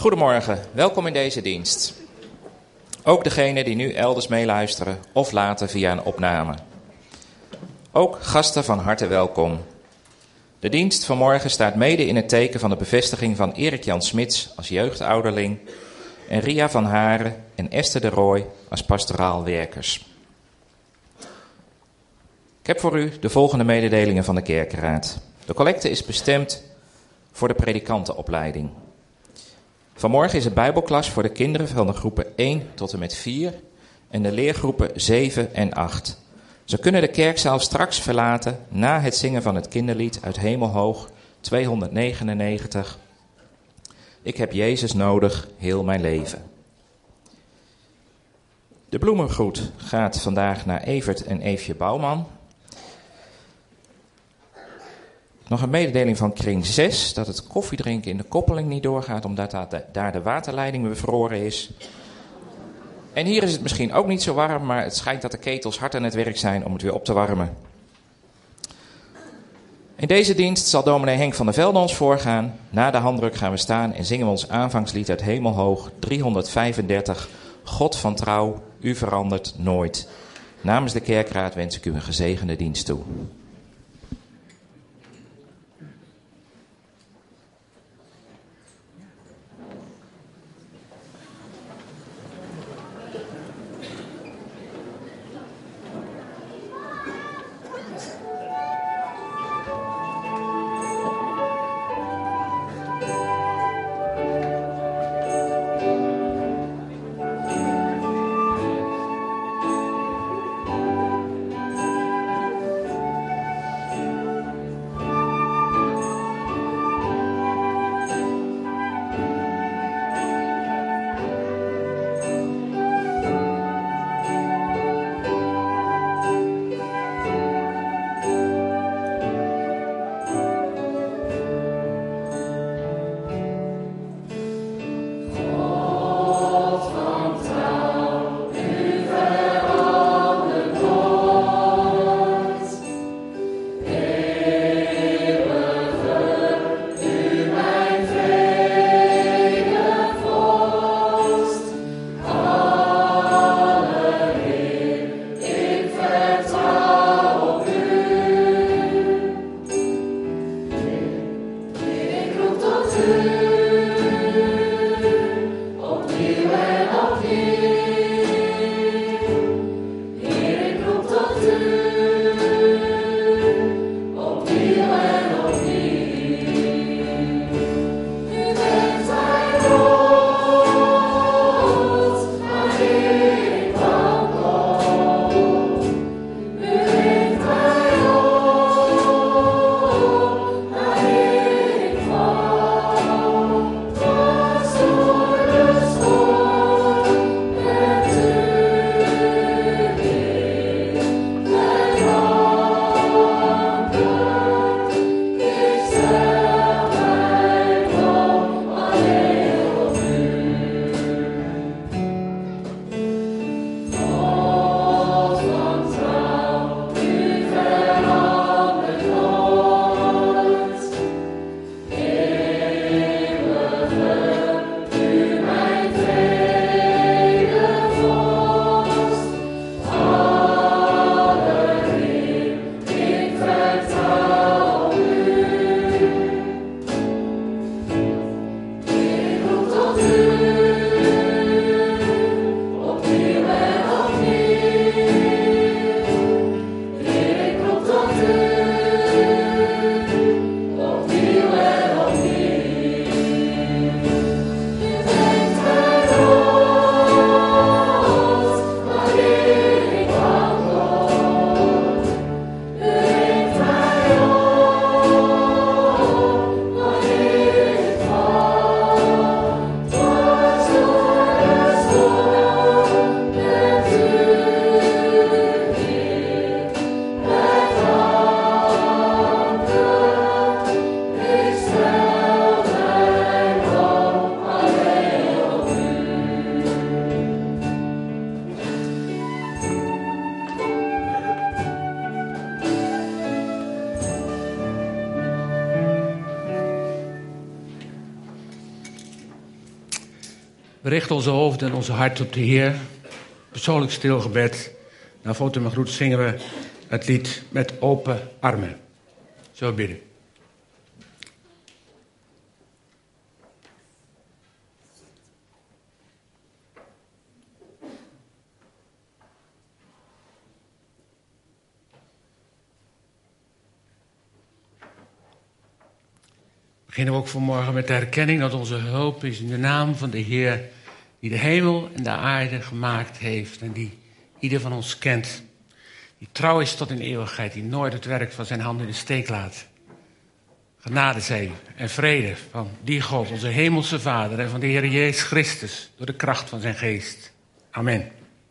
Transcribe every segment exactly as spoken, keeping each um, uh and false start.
Goedemorgen, welkom in deze dienst. Ook degenen die nu elders meeluisteren of later via een opname. Ook gasten van harte welkom. De dienst van morgen staat mede in het teken van de bevestiging van Erik-Jan Smits als jeugdouderling en Ria van Haren en Esther de Rooij als pastoraal werkers. Ik heb voor u de volgende mededelingen van de kerkenraad. De collecte is bestemd voor de predikantenopleiding. Vanmorgen is het bijbelklas voor de kinderen van de groepen één tot en met vier en de leergroepen zeven en acht. Ze kunnen de kerkzaal straks verlaten na het zingen van het kinderlied uit Hemelhoog tweehonderdnegenennegentig. Ik heb Jezus nodig, heel mijn leven. De bloemengroet gaat vandaag naar Evert en Eefje Bouwman. Nog een mededeling van kring zes, dat het koffiedrinken in de koppeling niet doorgaat, omdat daar de waterleiding bevroren is. En hier is het misschien ook niet zo warm, maar het schijnt dat de ketels hard aan het werk zijn om het weer op te warmen. In deze dienst zal dominee Henk van der Velde ons voorgaan. Na de handdruk gaan we staan en zingen we ons aanvangslied uit Hemelhoog driehonderdvijfendertig. God van trouw, u verandert nooit. Namens de kerkraad wens ik u een gezegende dienst toe. We richten onze hoofden en onze hart op de Heer. Persoonlijk stilgebed. Na foto en groet zingen we het lied Met open armen. Zo bidden. Beginnen we ook vanmorgen met de herkenning dat onze hulp is in de naam van de Heer, die de hemel en de aarde gemaakt heeft en die ieder van ons kent. Die trouw is tot in eeuwigheid, die nooit het werk van zijn handen in de steek laat. Genade zij en vrede van die God, onze hemelse Vader, en van de Heer Jezus Christus, door de kracht van zijn geest. Amen.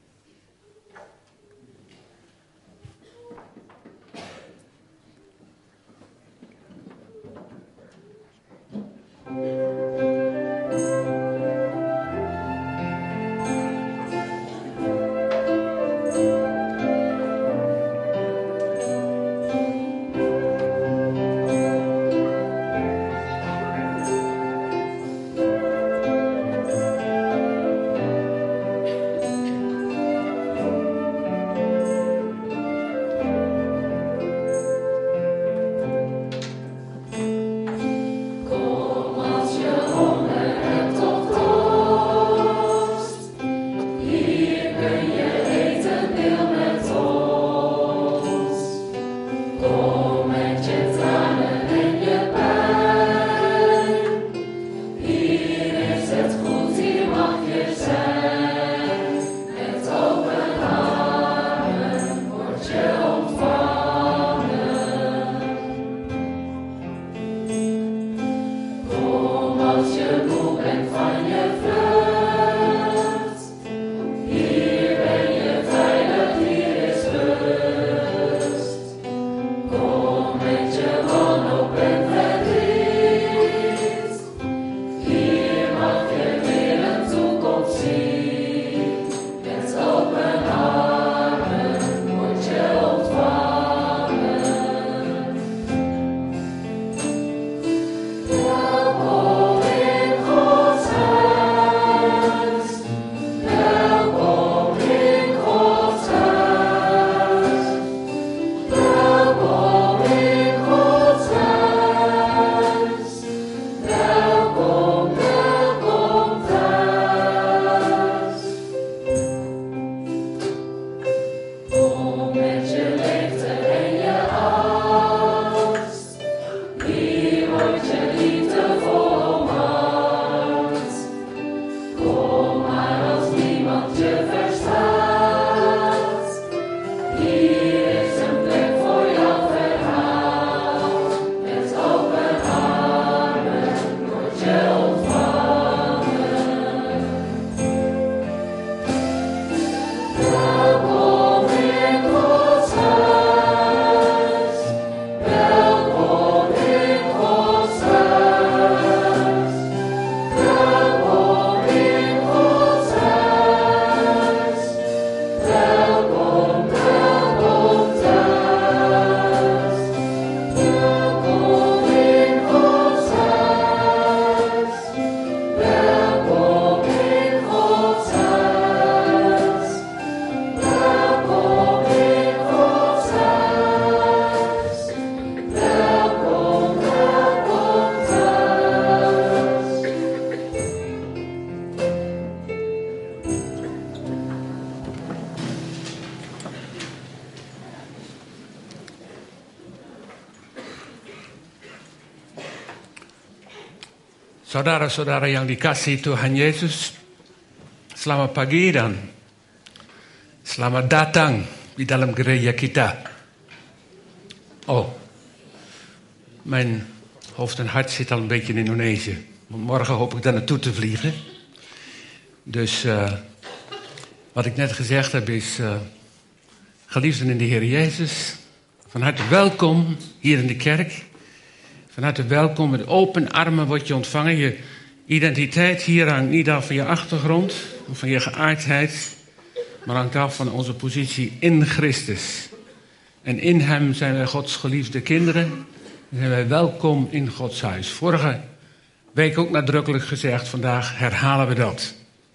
Saudara-saudara yang dikasihi Tuhan Yesus, selamat pagi dan selamat datang di dalam gereja kita. Oh, mijn hoofd en hart zit al een beetje in Indonesië. Morgen hoop ik daar naartoe te vliegen. Dus uh, wat ik net gezegd heb is, uh, geliefden in de Heer Jezus, van harte welkom hier in de kerk. Van harte welkom, met open armen word je ontvangen. Je identiteit hier hangt niet af van je achtergrond of van je geaardheid, maar hangt af van onze positie in Christus. En in hem zijn wij Gods geliefde kinderen en zijn wij welkom in Gods huis. Vorige week ook nadrukkelijk gezegd, vandaag herhalen we dat.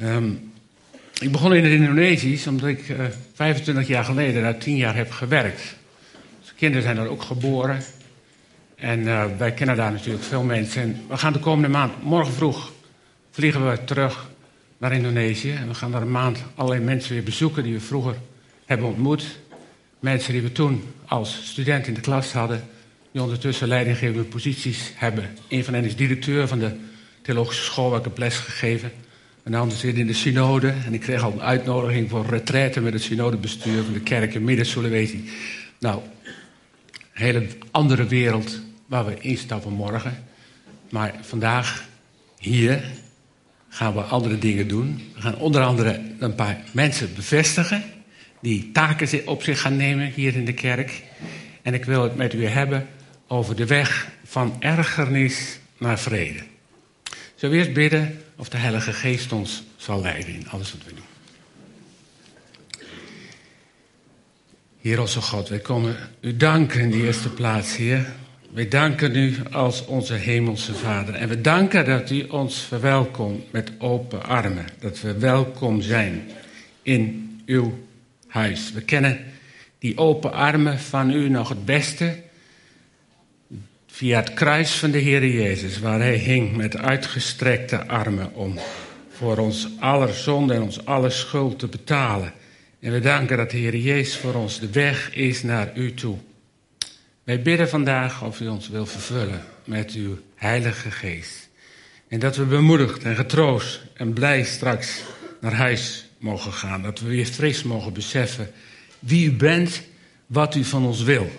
Um, ik begon in het Indonesisch omdat ik uh, vijfentwintig jaar geleden daar tien jaar heb gewerkt. Dus de kinderen zijn daar ook geboren. En uh, wij kennen daar natuurlijk veel mensen. En we gaan de komende maand, morgen vroeg, vliegen we terug naar Indonesië. En we gaan daar een maand allerlei mensen weer bezoeken die we vroeger hebben ontmoet. Mensen die we toen als student in de klas hadden, die ondertussen leidinggevende posities hebben. Een van hen is directeur van de theologische school waar ik heb les gegeven. Een ander zit in de synode. En ik kreeg al een uitnodiging voor retraite met het synodebestuur van de kerk in Midden-Sulawesi. Nou, een hele andere wereld waar we instappen morgen. Maar vandaag, hier, gaan we andere dingen doen. We gaan onder andere een paar mensen bevestigen die taken op zich gaan nemen hier in de kerk. En ik wil het met u hebben over de weg van ergernis naar vrede. Zullen we eerst bidden of de Heilige Geest ons zal leiden in alles wat we doen. Heer onze God, wij komen u danken in de eerste plaats, Heer. Wij danken u als onze hemelse Vader. En we danken dat u ons verwelkomt met open armen. Dat we welkom zijn in uw huis. We kennen die open armen van u nog het beste via het kruis van de Heer Jezus, waar hij hing met uitgestrekte armen om voor ons aller zonde en ons aller schuld te betalen. En we danken dat de Heer Jezus voor ons de weg is naar u toe. Wij bidden vandaag of u ons wil vervullen met uw Heilige Geest. En dat we bemoedigd en getroost en blij straks naar huis mogen gaan. Dat we weer fris mogen beseffen wie u bent, wat u van ons wil.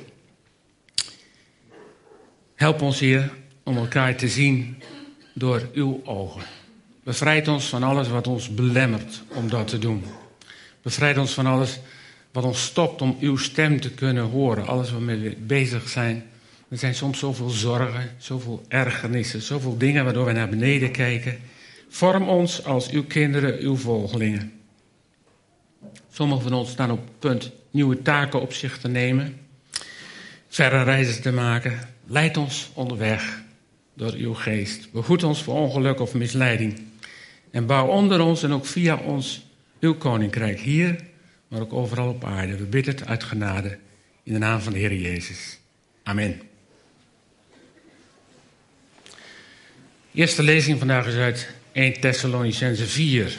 Help ons, Heer, om elkaar te zien door uw ogen. Bevrijd ons van alles wat ons belemmert om dat te doen. Bevrijd ons van alles wat ons stopt om uw stem te kunnen horen. Alles waarmee we bezig zijn. Er zijn soms zoveel zorgen, zoveel ergernissen, zoveel dingen waardoor we naar beneden kijken. Vorm ons als uw kinderen, uw volgelingen. Sommigen van ons staan op het punt nieuwe taken op zich te nemen. Verre reizen te maken. Leid ons onderweg door uw geest. Behoed ons voor ongeluk of misleiding. En bouw onder ons en ook via ons uw koninkrijk hier, maar ook overal op aarde. We bidden het uit genade in de naam van de Heer Jezus. Amen. De eerste lezing vandaag is uit eerste Thessalonicenzen vier.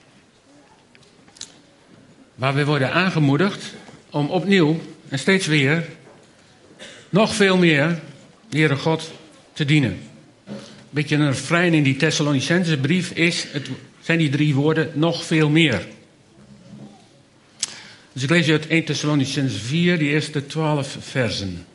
Waar we worden aangemoedigd om opnieuw en steeds weer nog veel meer de Heere God te dienen. Een beetje een refrein in die Thessalonicense brief is, het zijn die drie woorden, nog veel meer. Dus ik lees je uit eerste Thessalonicenzen vier, die eerste twaalf versen.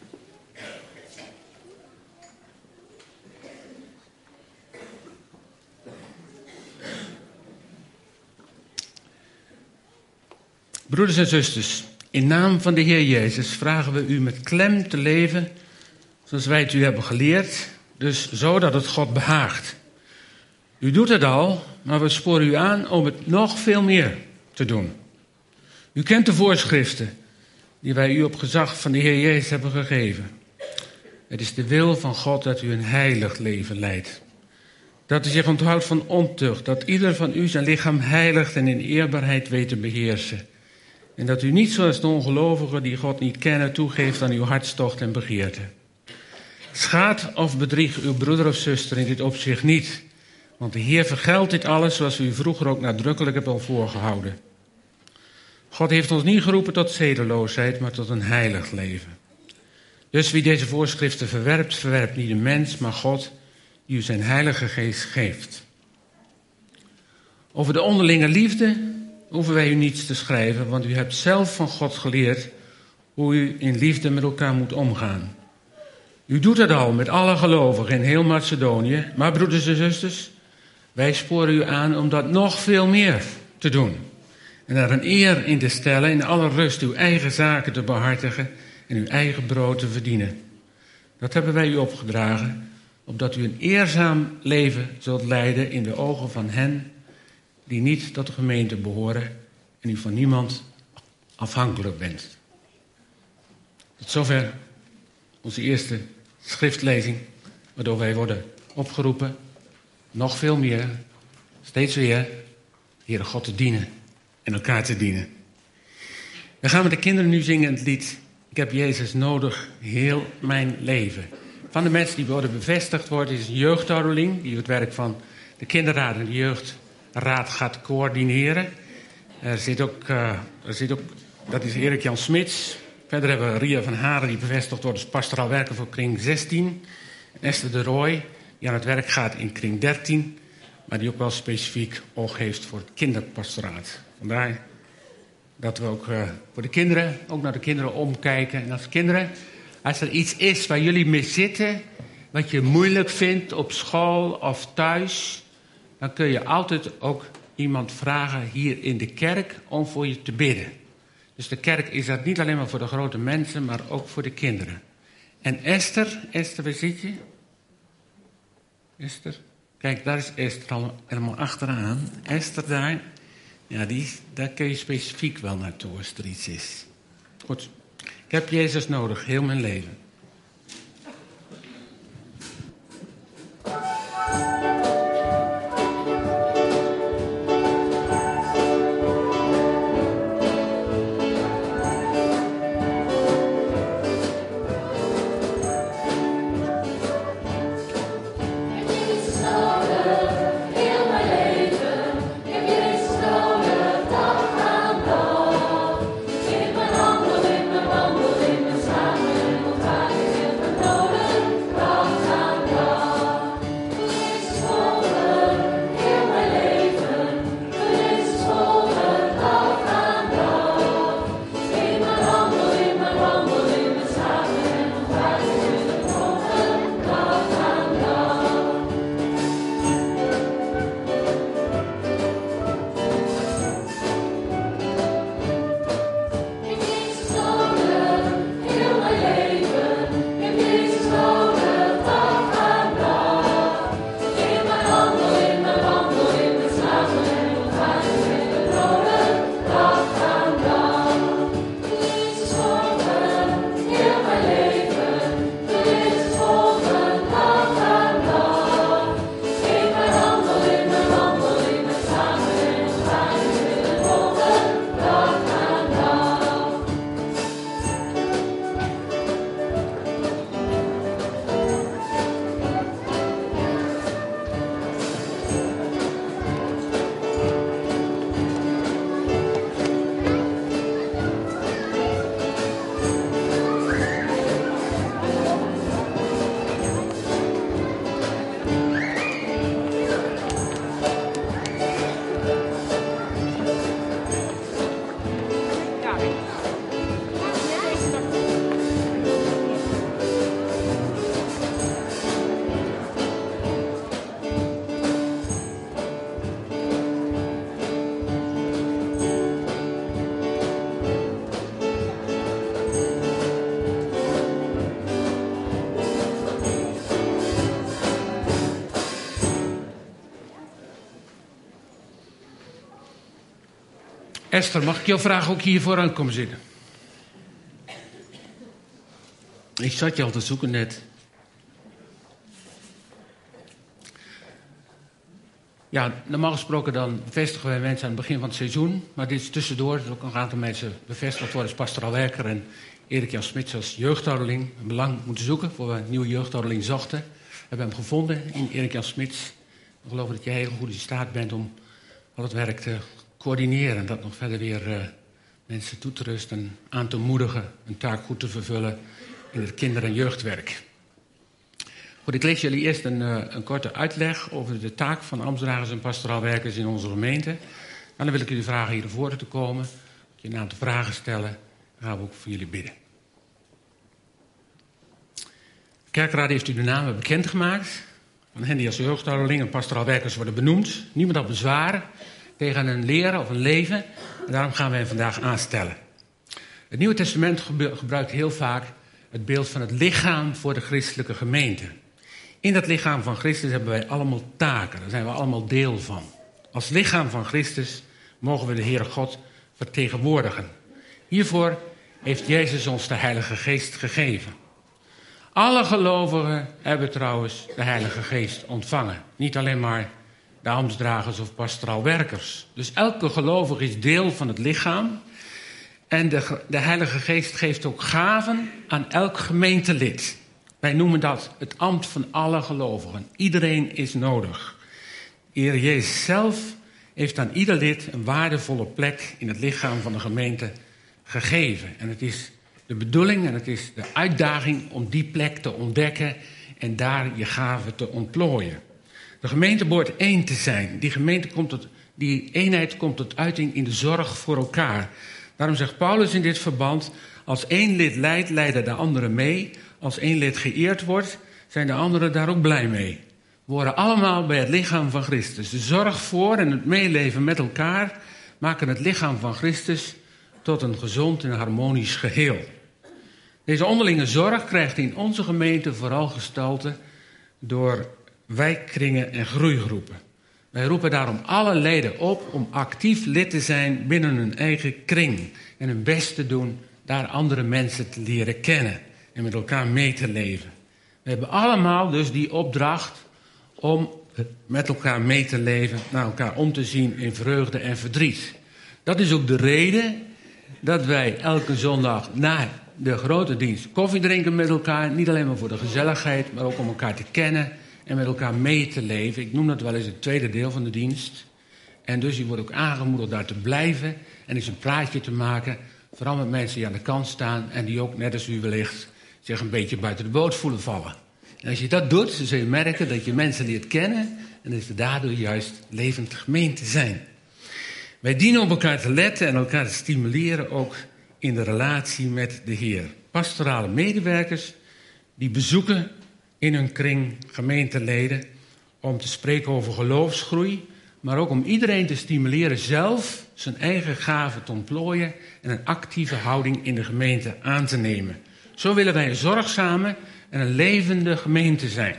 Broeders en zusters, in naam van de Heer Jezus vragen we u met klem te leven zoals wij het u hebben geleerd, dus zo dat het God behaagt. U doet het al, maar we sporen u aan om het nog veel meer te doen. U kent de voorschriften die wij u op gezag van de Heer Jezus hebben gegeven. Het is de wil van God dat u een heilig leven leidt. Dat u zich onthoudt van ontucht, dat ieder van u zijn lichaam heiligt en in eerbaarheid weet te beheersen. En dat u niet zoals de ongelovigen die God niet kennen toegeeft aan uw hartstocht en begeerte. Schaad of bedrieg uw broeder of zuster in dit opzicht niet. Want de Heer vergeldt dit alles zoals u u vroeger ook nadrukkelijk hebt al voorgehouden. God heeft ons niet geroepen tot zedeloosheid, maar tot een heilig leven. Dus wie deze voorschriften verwerpt, verwerpt niet een mens, maar God, die u zijn heilige geest geeft. Over de onderlinge liefde hoeven wij u niets te schrijven, want u hebt zelf van God geleerd hoe u in liefde met elkaar moet omgaan. U doet het al met alle gelovigen in heel Macedonië, maar broeders en zusters, wij sporen u aan om dat nog veel meer te doen. En daar een eer in te stellen, in alle rust uw eigen zaken te behartigen en uw eigen brood te verdienen. Dat hebben wij u opgedragen, opdat u een eerzaam leven zult leiden in de ogen van hen die niet tot de gemeente behoren en u van niemand afhankelijk bent. Tot zover onze eerste schriftlezing, waardoor wij worden opgeroepen, nog veel meer, steeds weer, Heere God te dienen en elkaar te dienen. We gaan met de kinderen nu zingen het lied Ik heb Jezus nodig heel mijn leven. Van de mensen die worden bevestigd worden is een jeugdouderling die het werk van de kinderraad en de jeugdraad gaat coördineren. Er zit ook, uh, er zit ook dat is Erik Jan Smits. Verder hebben we Ria van Haren die bevestigd wordt als pastoraal werker voor kring zestien. En Esther de Rooij die aan het werk gaat in kring dertien. Maar die ook wel specifiek oog heeft voor het kinderpastoraat. Vandaar dat we ook uh, voor de kinderen, ook naar de kinderen omkijken. En als kinderen, als er iets is waar jullie mee zitten, wat je moeilijk vindt op school of thuis, dan kun je altijd ook iemand vragen hier in de kerk om voor je te bidden. Dus de kerk is dat niet alleen maar voor de grote mensen, maar ook voor de kinderen. En Esther, Esther, waar zit je? Esther? Kijk, daar is Esther al helemaal achteraan. Esther daar, ja, die, daar kun je specifiek wel naartoe als er iets is. Goed, ik heb Jezus nodig, heel mijn leven. Esther, mag ik jou vragen ook hier vooraan komen zitten? Ik zat je al te zoeken net. Ja, normaal gesproken dan bevestigen wij mensen aan het begin van het seizoen. Maar dit is tussendoor. Er ook een aantal mensen bevestigd worden als pastoraal werker. En Erik Jan Smits als jeugdouderling. Een belang moeten zoeken voor we een nieuwe jeugdouderling zochten. We hebben hem gevonden in Erik Jan Smits. We geloven dat jij heel goed in staat bent om al het werk te coördineren. En dat nog verder weer uh, mensen toe te rusten, aan te moedigen. Een taak goed te vervullen in het kinder- en jeugdwerk. Goed, ik lees jullie eerst een, uh, een korte uitleg over de taak van ambtsdragers en pastoraal werkers in onze gemeente. En dan wil ik jullie vragen hier naar voren te komen. Je een aantal vragen stellen. Dan gaan we ook voor jullie bidden. De kerkraad heeft u de namen bekendgemaakt. Van hen die als jeugdouderling en pastoraal werkers worden benoemd. Niemand had bezwaar tegen een leren of een leven. En daarom gaan wij hen vandaag aanstellen. Het Nieuwe Testament gebruikt heel vaak het beeld van het lichaam voor de christelijke gemeente. In dat lichaam van Christus hebben wij allemaal taken. Daar zijn we allemaal deel van. Als lichaam van Christus mogen we de Heere God vertegenwoordigen. Hiervoor heeft Jezus ons de Heilige Geest gegeven. Alle gelovigen hebben trouwens de Heilige Geest ontvangen. Niet alleen maar de de ambtsdragers of pastoraal werkers. Dus elke gelovige is deel van het lichaam. En de, de Heilige Geest geeft ook gaven aan elk gemeentelid. Wij noemen dat het ambt van alle gelovigen. Iedereen is nodig. De Heer Jezus zelf heeft aan ieder lid een waardevolle plek in het lichaam van de gemeente gegeven. En het is de bedoeling en het is de uitdaging om die plek te ontdekken en daar je gaven te ontplooien. De gemeente behoort één te zijn. Die, gemeente komt tot, die eenheid komt tot uiting in de zorg voor elkaar. Daarom zegt Paulus in dit verband, als één lid lijdt, lijden de anderen mee. Als één lid geëerd wordt, zijn de anderen daar ook blij mee. We horen allemaal bij het lichaam van Christus. De zorg voor en het meeleven met elkaar maken het lichaam van Christus tot een gezond en harmonisch geheel. Deze onderlinge zorg krijgt in onze gemeente vooral gestalte door wijkkringen en groeigroepen. Wij roepen daarom alle leden op om actief lid te zijn binnen hun eigen kring en hun best te doen daar andere mensen te leren kennen en met elkaar mee te leven. We hebben allemaal dus die opdracht om met elkaar mee te leven, naar elkaar om te zien in vreugde en verdriet. Dat is ook de reden dat wij elke zondag na de grote dienst koffie drinken met elkaar. Niet alleen maar voor de gezelligheid, maar ook om elkaar te kennen en met elkaar mee te leven. Ik noem dat wel eens het tweede deel van de dienst. En dus je wordt ook aangemoedigd daar te blijven en eens een praatje te maken. Vooral met mensen die aan de kant staan en die ook, net als u wellicht, zich een beetje buiten de boot voelen vallen. En als je dat doet, dan zul je merken dat je mensen leert kennen en dat ze daardoor juist levend gemeen te zijn. Wij dienen op elkaar te letten en elkaar te stimuleren ook in de relatie met de Heer. Pastorale medewerkers die bezoeken in hun kring gemeenteleden om te spreken over geloofsgroei, maar ook om iedereen te stimuleren zelf zijn eigen gaven te ontplooien en een actieve houding in de gemeente aan te nemen. Zo willen wij een zorgzame en een levende gemeente zijn.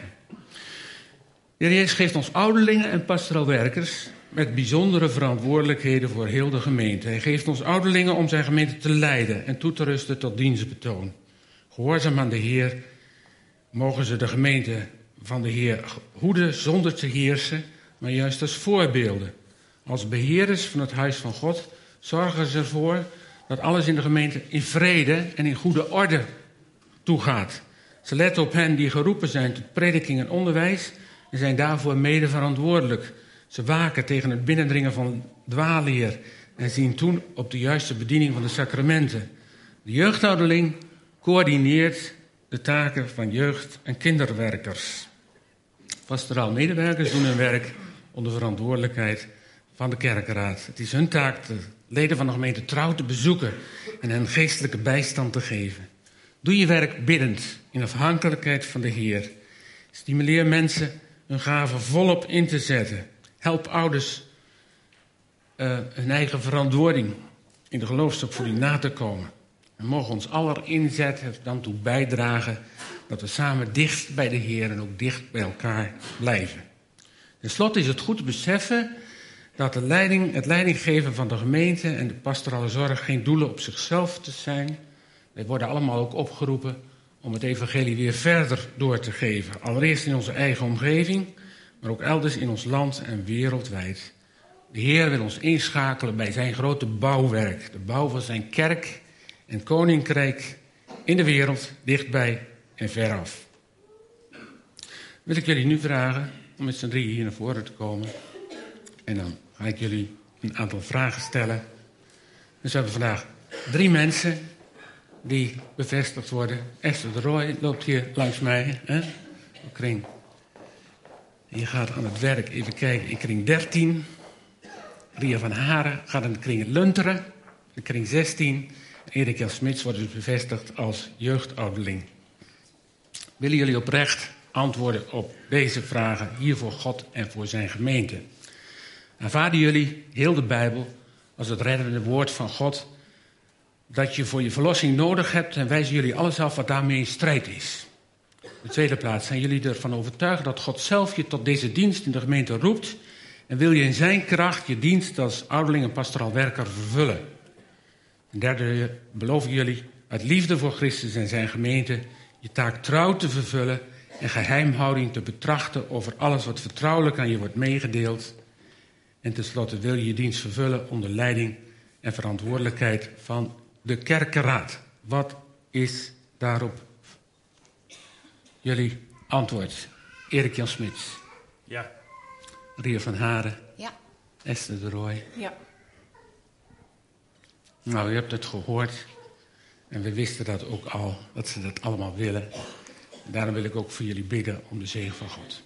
De Heer Jezus geeft ons ouderlingen en pastoraal werkers met bijzondere verantwoordelijkheden voor heel de gemeente. Hij geeft ons ouderlingen om zijn gemeente te leiden en toe te rusten tot dienstbetoon. Gehoorzaam aan de Heer mogen ze de gemeente van de Heer hoeden zonder te heersen, maar juist als voorbeelden. Als beheerders van het huis van God zorgen ze ervoor dat alles in de gemeente in vrede en in goede orde toegaat. Ze letten op hen die geroepen zijn tot prediking en onderwijs en zijn daarvoor mede verantwoordelijk. Ze waken tegen het binnendringen van dwaalleer en zien toen op de juiste bediening van de sacramenten. De jeugdouderling coördineert de taken van jeugd- en kinderwerkers. Pastoraal medewerkers doen hun werk onder verantwoordelijkheid van de kerkenraad. Het is hun taak de leden van de gemeente trouw te bezoeken en hen geestelijke bijstand te geven. Doe je werk biddend, in afhankelijkheid van de Heer. Stimuleer mensen hun gaven volop in te zetten. Help ouders uh, hun eigen verantwoording in de geloofsopvoeding na te komen. We mogen ons aller inzet er dan toe bijdragen dat we samen dicht bij de Heer en ook dicht bij elkaar blijven. Ten slotte is het goed te beseffen dat de leiding, het leidinggeven van de gemeente en de pastorale zorg geen doelen op zichzelf te zijn. Wij worden allemaal ook opgeroepen om het evangelie weer verder door te geven. Allereerst in onze eigen omgeving, maar ook elders in ons land en wereldwijd. De Heer wil ons inschakelen bij zijn grote bouwwerk. De bouw van zijn kerk en koninkrijk in de wereld, dichtbij en veraf. Wil ik jullie nu vragen om met z'n drieën hier naar voren te komen. En dan ga ik jullie een aantal vragen stellen. Dus we hebben vandaag drie mensen die bevestigd worden. Esther de Rooij loopt hier langs mij. Hè? Kring. Je gaat aan het werk even kijken in kring dertien. Ria van Haren gaat in de kring Lunteren. In kring zestien. En Erik Jan Smits wordt dus bevestigd als jeugdouderling. Willen jullie oprecht antwoorden op deze vragen hier voor God en voor zijn gemeente? Aanvaarden jullie heel de Bijbel als het reddende woord van God, dat je voor je verlossing nodig hebt, en wijzen jullie alles af wat daarmee in strijd is? In de tweede plaats, zijn jullie ervan overtuigd dat God zelf je tot deze dienst in de gemeente roept en wil je in zijn kracht je dienst als ouderling en pastoraal werker vervullen? En derde, beloven jullie uit liefde voor Christus en zijn gemeente je taak trouw te vervullen en geheimhouding te betrachten over alles wat vertrouwelijk aan je wordt meegedeeld. En tenslotte wil je je dienst vervullen onder leiding en verantwoordelijkheid van de kerkenraad. Wat is daarop jullie antwoord? Erik-Jan Smits. Ja. Ria van Haren. Ja. Esther de Rooij. Ja. Nou, u hebt het gehoord. En we wisten dat ook al, dat ze dat allemaal willen. En daarom wil ik ook voor jullie bidden om de zegen van God.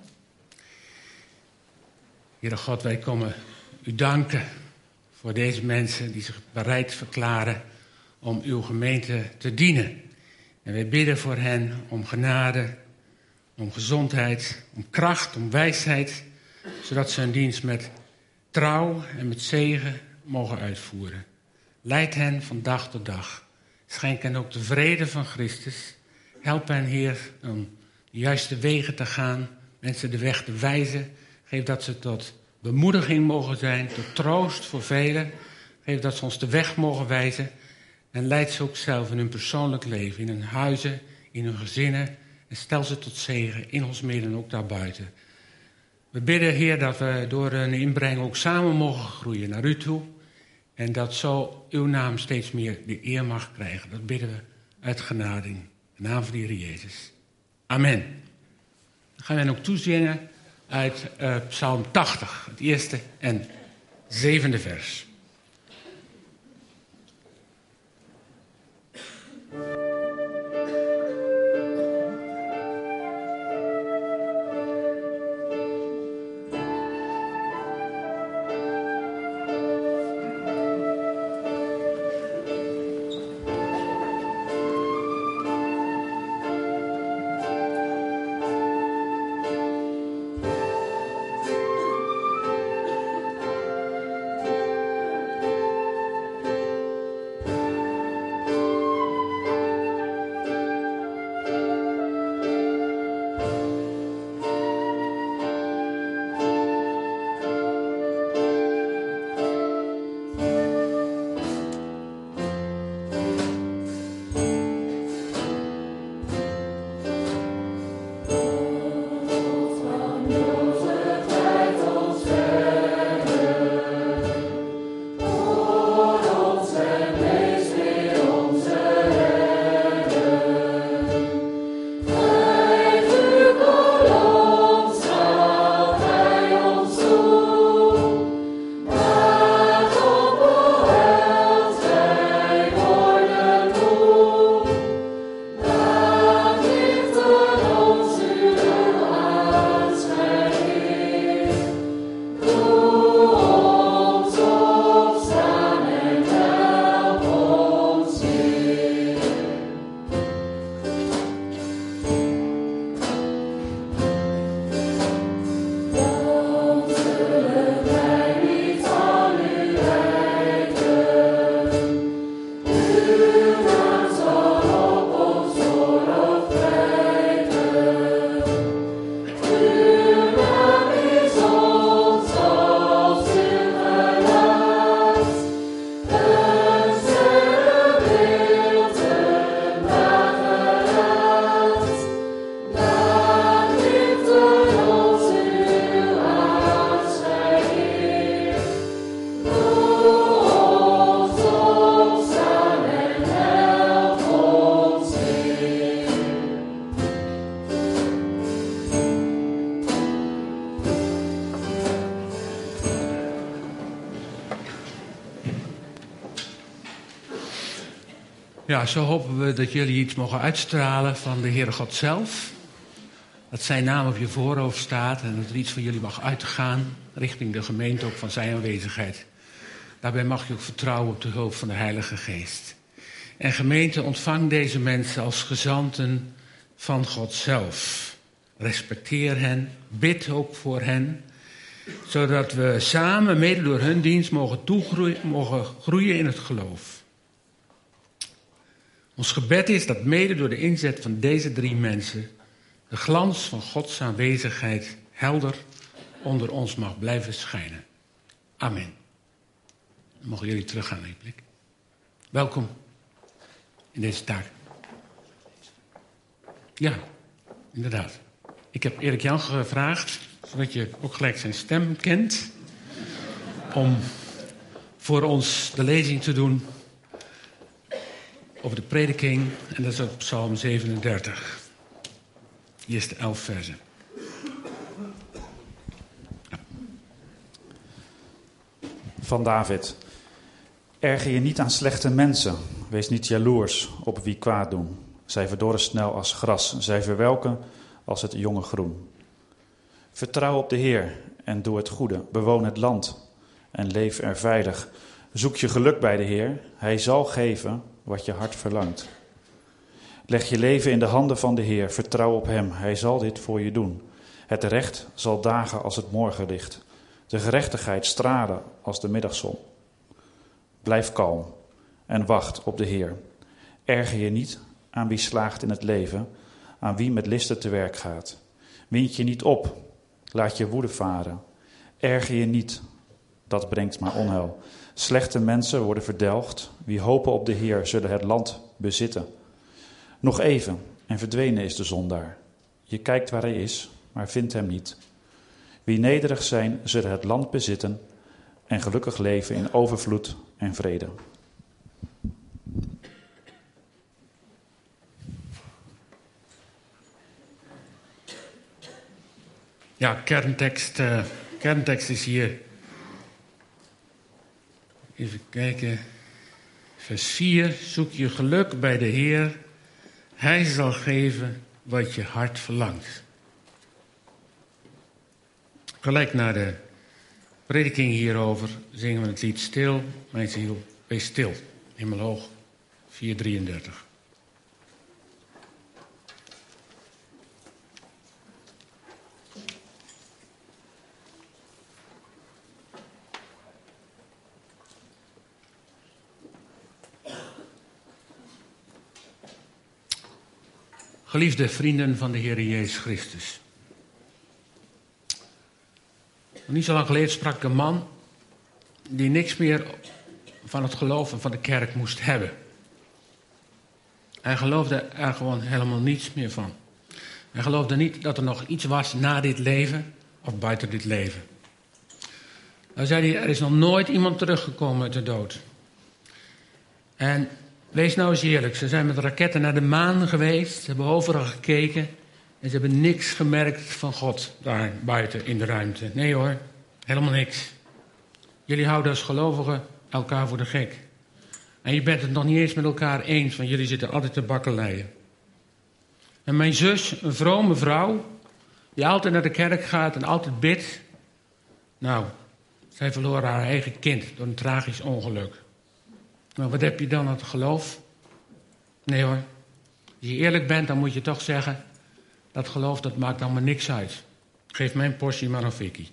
Heere God, wij komen u danken voor deze mensen die zich bereid verklaren om uw gemeente te dienen. En wij bidden voor hen om genade, om gezondheid, om kracht, om wijsheid, zodat ze hun dienst met trouw en met zegen mogen uitvoeren. Leid hen van dag tot dag. Schenk hen ook de vrede van Christus. Help hen, Heer, om de juiste wegen te gaan, mensen de weg te wijzen. Geef dat ze tot bemoediging mogen zijn, tot troost voor velen. Geef dat ze ons de weg mogen wijzen. En leid ze ook zelf in hun persoonlijk leven, in hun huizen, in hun gezinnen. En stel ze tot zegen in ons midden en ook daarbuiten. We bidden, Heer, dat we door een inbreng ook samen mogen groeien naar u toe. En dat zo uw naam steeds meer de eer mag krijgen. Dat bidden we uit genade in de naam van de Heer Jezus. Amen. Dan gaan wij ook toezingen uit uh, Psalm tachtig, het eerste en zevende vers. Ja, zo hopen we dat jullie iets mogen uitstralen van de Heere God zelf. Dat zijn naam op je voorhoofd staat en dat er iets van jullie mag uitgaan richting de gemeente, ook van zijn aanwezigheid. Daarbij mag je ook vertrouwen op de hulp van de Heilige Geest. En gemeente, ontvang deze mensen als gezanten van God zelf. Respecteer hen, bid ook voor hen, zodat we samen, mede door hun dienst, mogen, toegroeien, mogen groeien in het geloof. Ons gebed is dat mede door de inzet van deze drie mensen de glans van Gods aanwezigheid helder onder ons mag blijven schijnen. Amen. Dan mogen jullie teruggaan, lieflijk. Welkom in deze taak. Ja, inderdaad. Ik heb Erik Jan gevraagd, zodat je ook gelijk zijn stem kent, om voor ons de lezing te doen over de prediking. En dat is op Psalm zevenendertig. De eerste elf versen. Van David. Erger je niet aan slechte mensen. Wees niet jaloers op wie kwaad doen. Zij verdorren snel als gras. Zij verwelken als het jonge groen. Vertrouw op de Heer en doe het goede. Bewoon het land en leef er veilig. Zoek je geluk bij de Heer. Hij zal geven wat je hart verlangt. Leg je leven in de handen van de Heer. Vertrouw op hem. Hij zal dit voor je doen. Het recht zal dagen als het morgenlicht. De gerechtigheid stralen als de middagzon. Blijf kalm en wacht op de Heer. Erger je niet aan wie slaagt in het leven, aan wie met listen te werk gaat. Wind je niet op, laat je woede varen. Erger je niet, dat brengt maar onheil. Slechte mensen worden verdelgd. Wie hopen op de Heer zullen het land bezitten. Nog even en verdwenen is de zondaar. Je kijkt waar hij is, maar vindt hem niet. Wie nederig zijn, zullen het land bezitten en gelukkig leven in overvloed en vrede. Ja, kerntekst, uh, kerntekst is hier. Even kijken. Vers vier. Zoek je geluk bij de Heer. Hij zal geven wat je hart verlangt. Gelijk naar de prediking hierover zingen we het lied Stil, mijn ziel, wees stil. Hemelhoog, vier drieëndertig. Geliefde vrienden van de Heer Jezus Christus. Niet zo lang geleden sprak een man die niks meer van het geloof en van de kerk moest hebben. Hij geloofde er gewoon helemaal niets meer van. Hij geloofde niet dat er nog iets was na dit leven of buiten dit leven. Dan zei hij, er is nog nooit iemand teruggekomen uit de dood. En wees nou eens eerlijk, ze zijn met raketten naar de maan geweest, ze hebben overal gekeken en ze hebben niks gemerkt van God daar buiten in de ruimte. Nee hoor, helemaal niks. Jullie houden als gelovigen elkaar voor de gek. En je bent het nog niet eens met elkaar eens, want jullie zitten altijd te bakkeleien. En mijn zus, een vrome vrouw, die altijd naar de kerk gaat en altijd bidt. Nou, zij verloor haar eigen kind door een tragisch ongeluk. Nou, wat heb je dan aan het geloof? Nee hoor, als je eerlijk bent, dan moet je toch zeggen, dat geloof, dat maakt allemaal niks uit. Geef mijn portie maar een fikkie.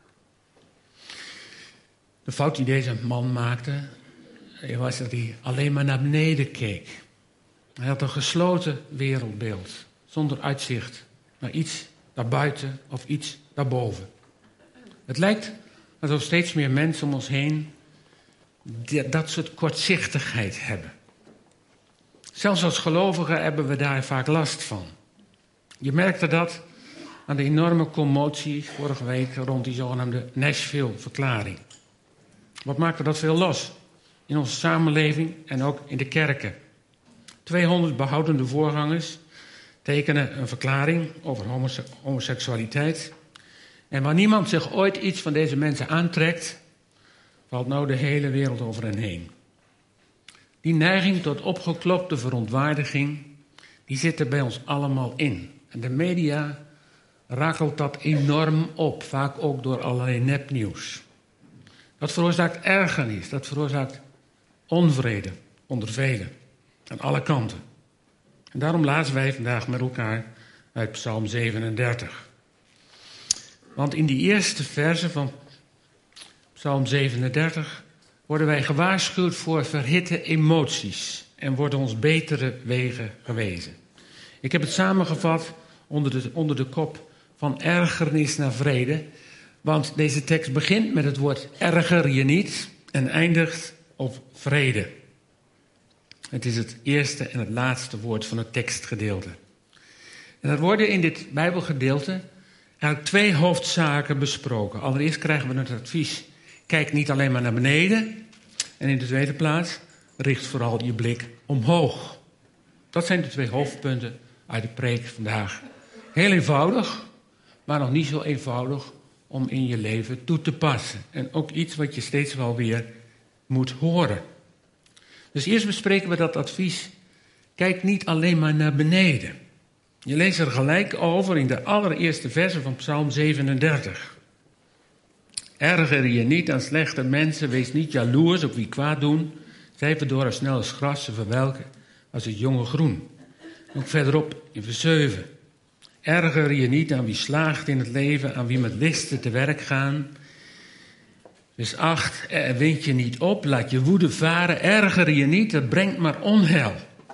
De fout die deze man maakte, was dat hij alleen maar naar beneden keek. Hij had een gesloten wereldbeeld, zonder uitzicht naar iets daarbuiten of iets daarboven. Het lijkt alsof steeds meer mensen om ons heen dat soort kortzichtigheid hebben. Zelfs als gelovigen hebben we daar vaak last van. Je merkte dat aan de enorme commotie vorige week rond die zogenaamde Nashville-verklaring. Wat maakte dat veel los in onze samenleving en ook in de kerken? tweehonderd behoudende voorgangers tekenen een verklaring over homose- homoseksualiteit. En waar niemand zich ooit iets van deze mensen aantrekt, valt nou de hele wereld over hen heen. Die neiging tot opgeklopte verontwaardiging, die zit er bij ons allemaal in. En de media rakelt dat enorm op, vaak ook door allerlei nepnieuws. Dat veroorzaakt ergernis, dat veroorzaakt onvrede onder velen, aan alle kanten. En daarom lazen wij vandaag met elkaar uit Psalm zevenendertig. Want in die eerste verse van Psalm zevenendertig worden wij gewaarschuwd voor verhitte emoties en worden ons betere wegen gewezen. Ik heb het samengevat onder de, onder de kop van ergernis naar vrede, want deze tekst begint met het woord erger je niet en eindigt op vrede. Het is het eerste en het laatste woord van het tekstgedeelte. En er worden in dit Bijbelgedeelte eigenlijk twee hoofdzaken besproken. Allereerst krijgen we het advies: kijk niet alleen maar naar beneden. En in de tweede plaats, richt vooral je blik omhoog. Dat zijn de twee hoofdpunten uit de preek vandaag. Heel eenvoudig, maar nog niet zo eenvoudig om in je leven toe te passen. En ook iets wat je steeds wel weer moet horen. Dus eerst bespreken we dat advies: kijk niet alleen maar naar beneden. Je leest er gelijk over in de allereerste verse van Psalm zevenendertig. Erger je niet aan slechte mensen, wees niet jaloers op wie kwaad doen. Zij verdoren snel als gras, ze verwelken als het jonge groen. Ook verderop in vers zeven. Erger je niet aan wie slaagt in het leven, aan wie met listen te werk gaan. Vers acht. Wind je niet op, laat je woede varen. Erger je niet, dat brengt maar onheil.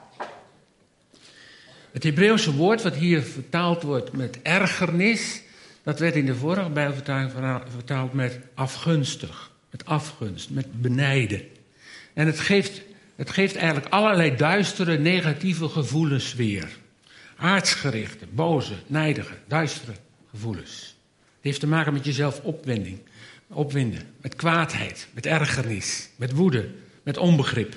Het Hebreeuwse woord wat hier vertaald wordt met ergernis, dat werd in de vorige Bijbelvertaling vertaald met afgunstig. Met afgunst, met benijden. En het geeft, het geeft eigenlijk allerlei duistere, negatieve gevoelens weer. Aardsgerichte, boze, nijdige, duistere gevoelens. Het heeft te maken met jezelf opwinding, opwinden, met kwaadheid, met ergernis, met woede, met onbegrip.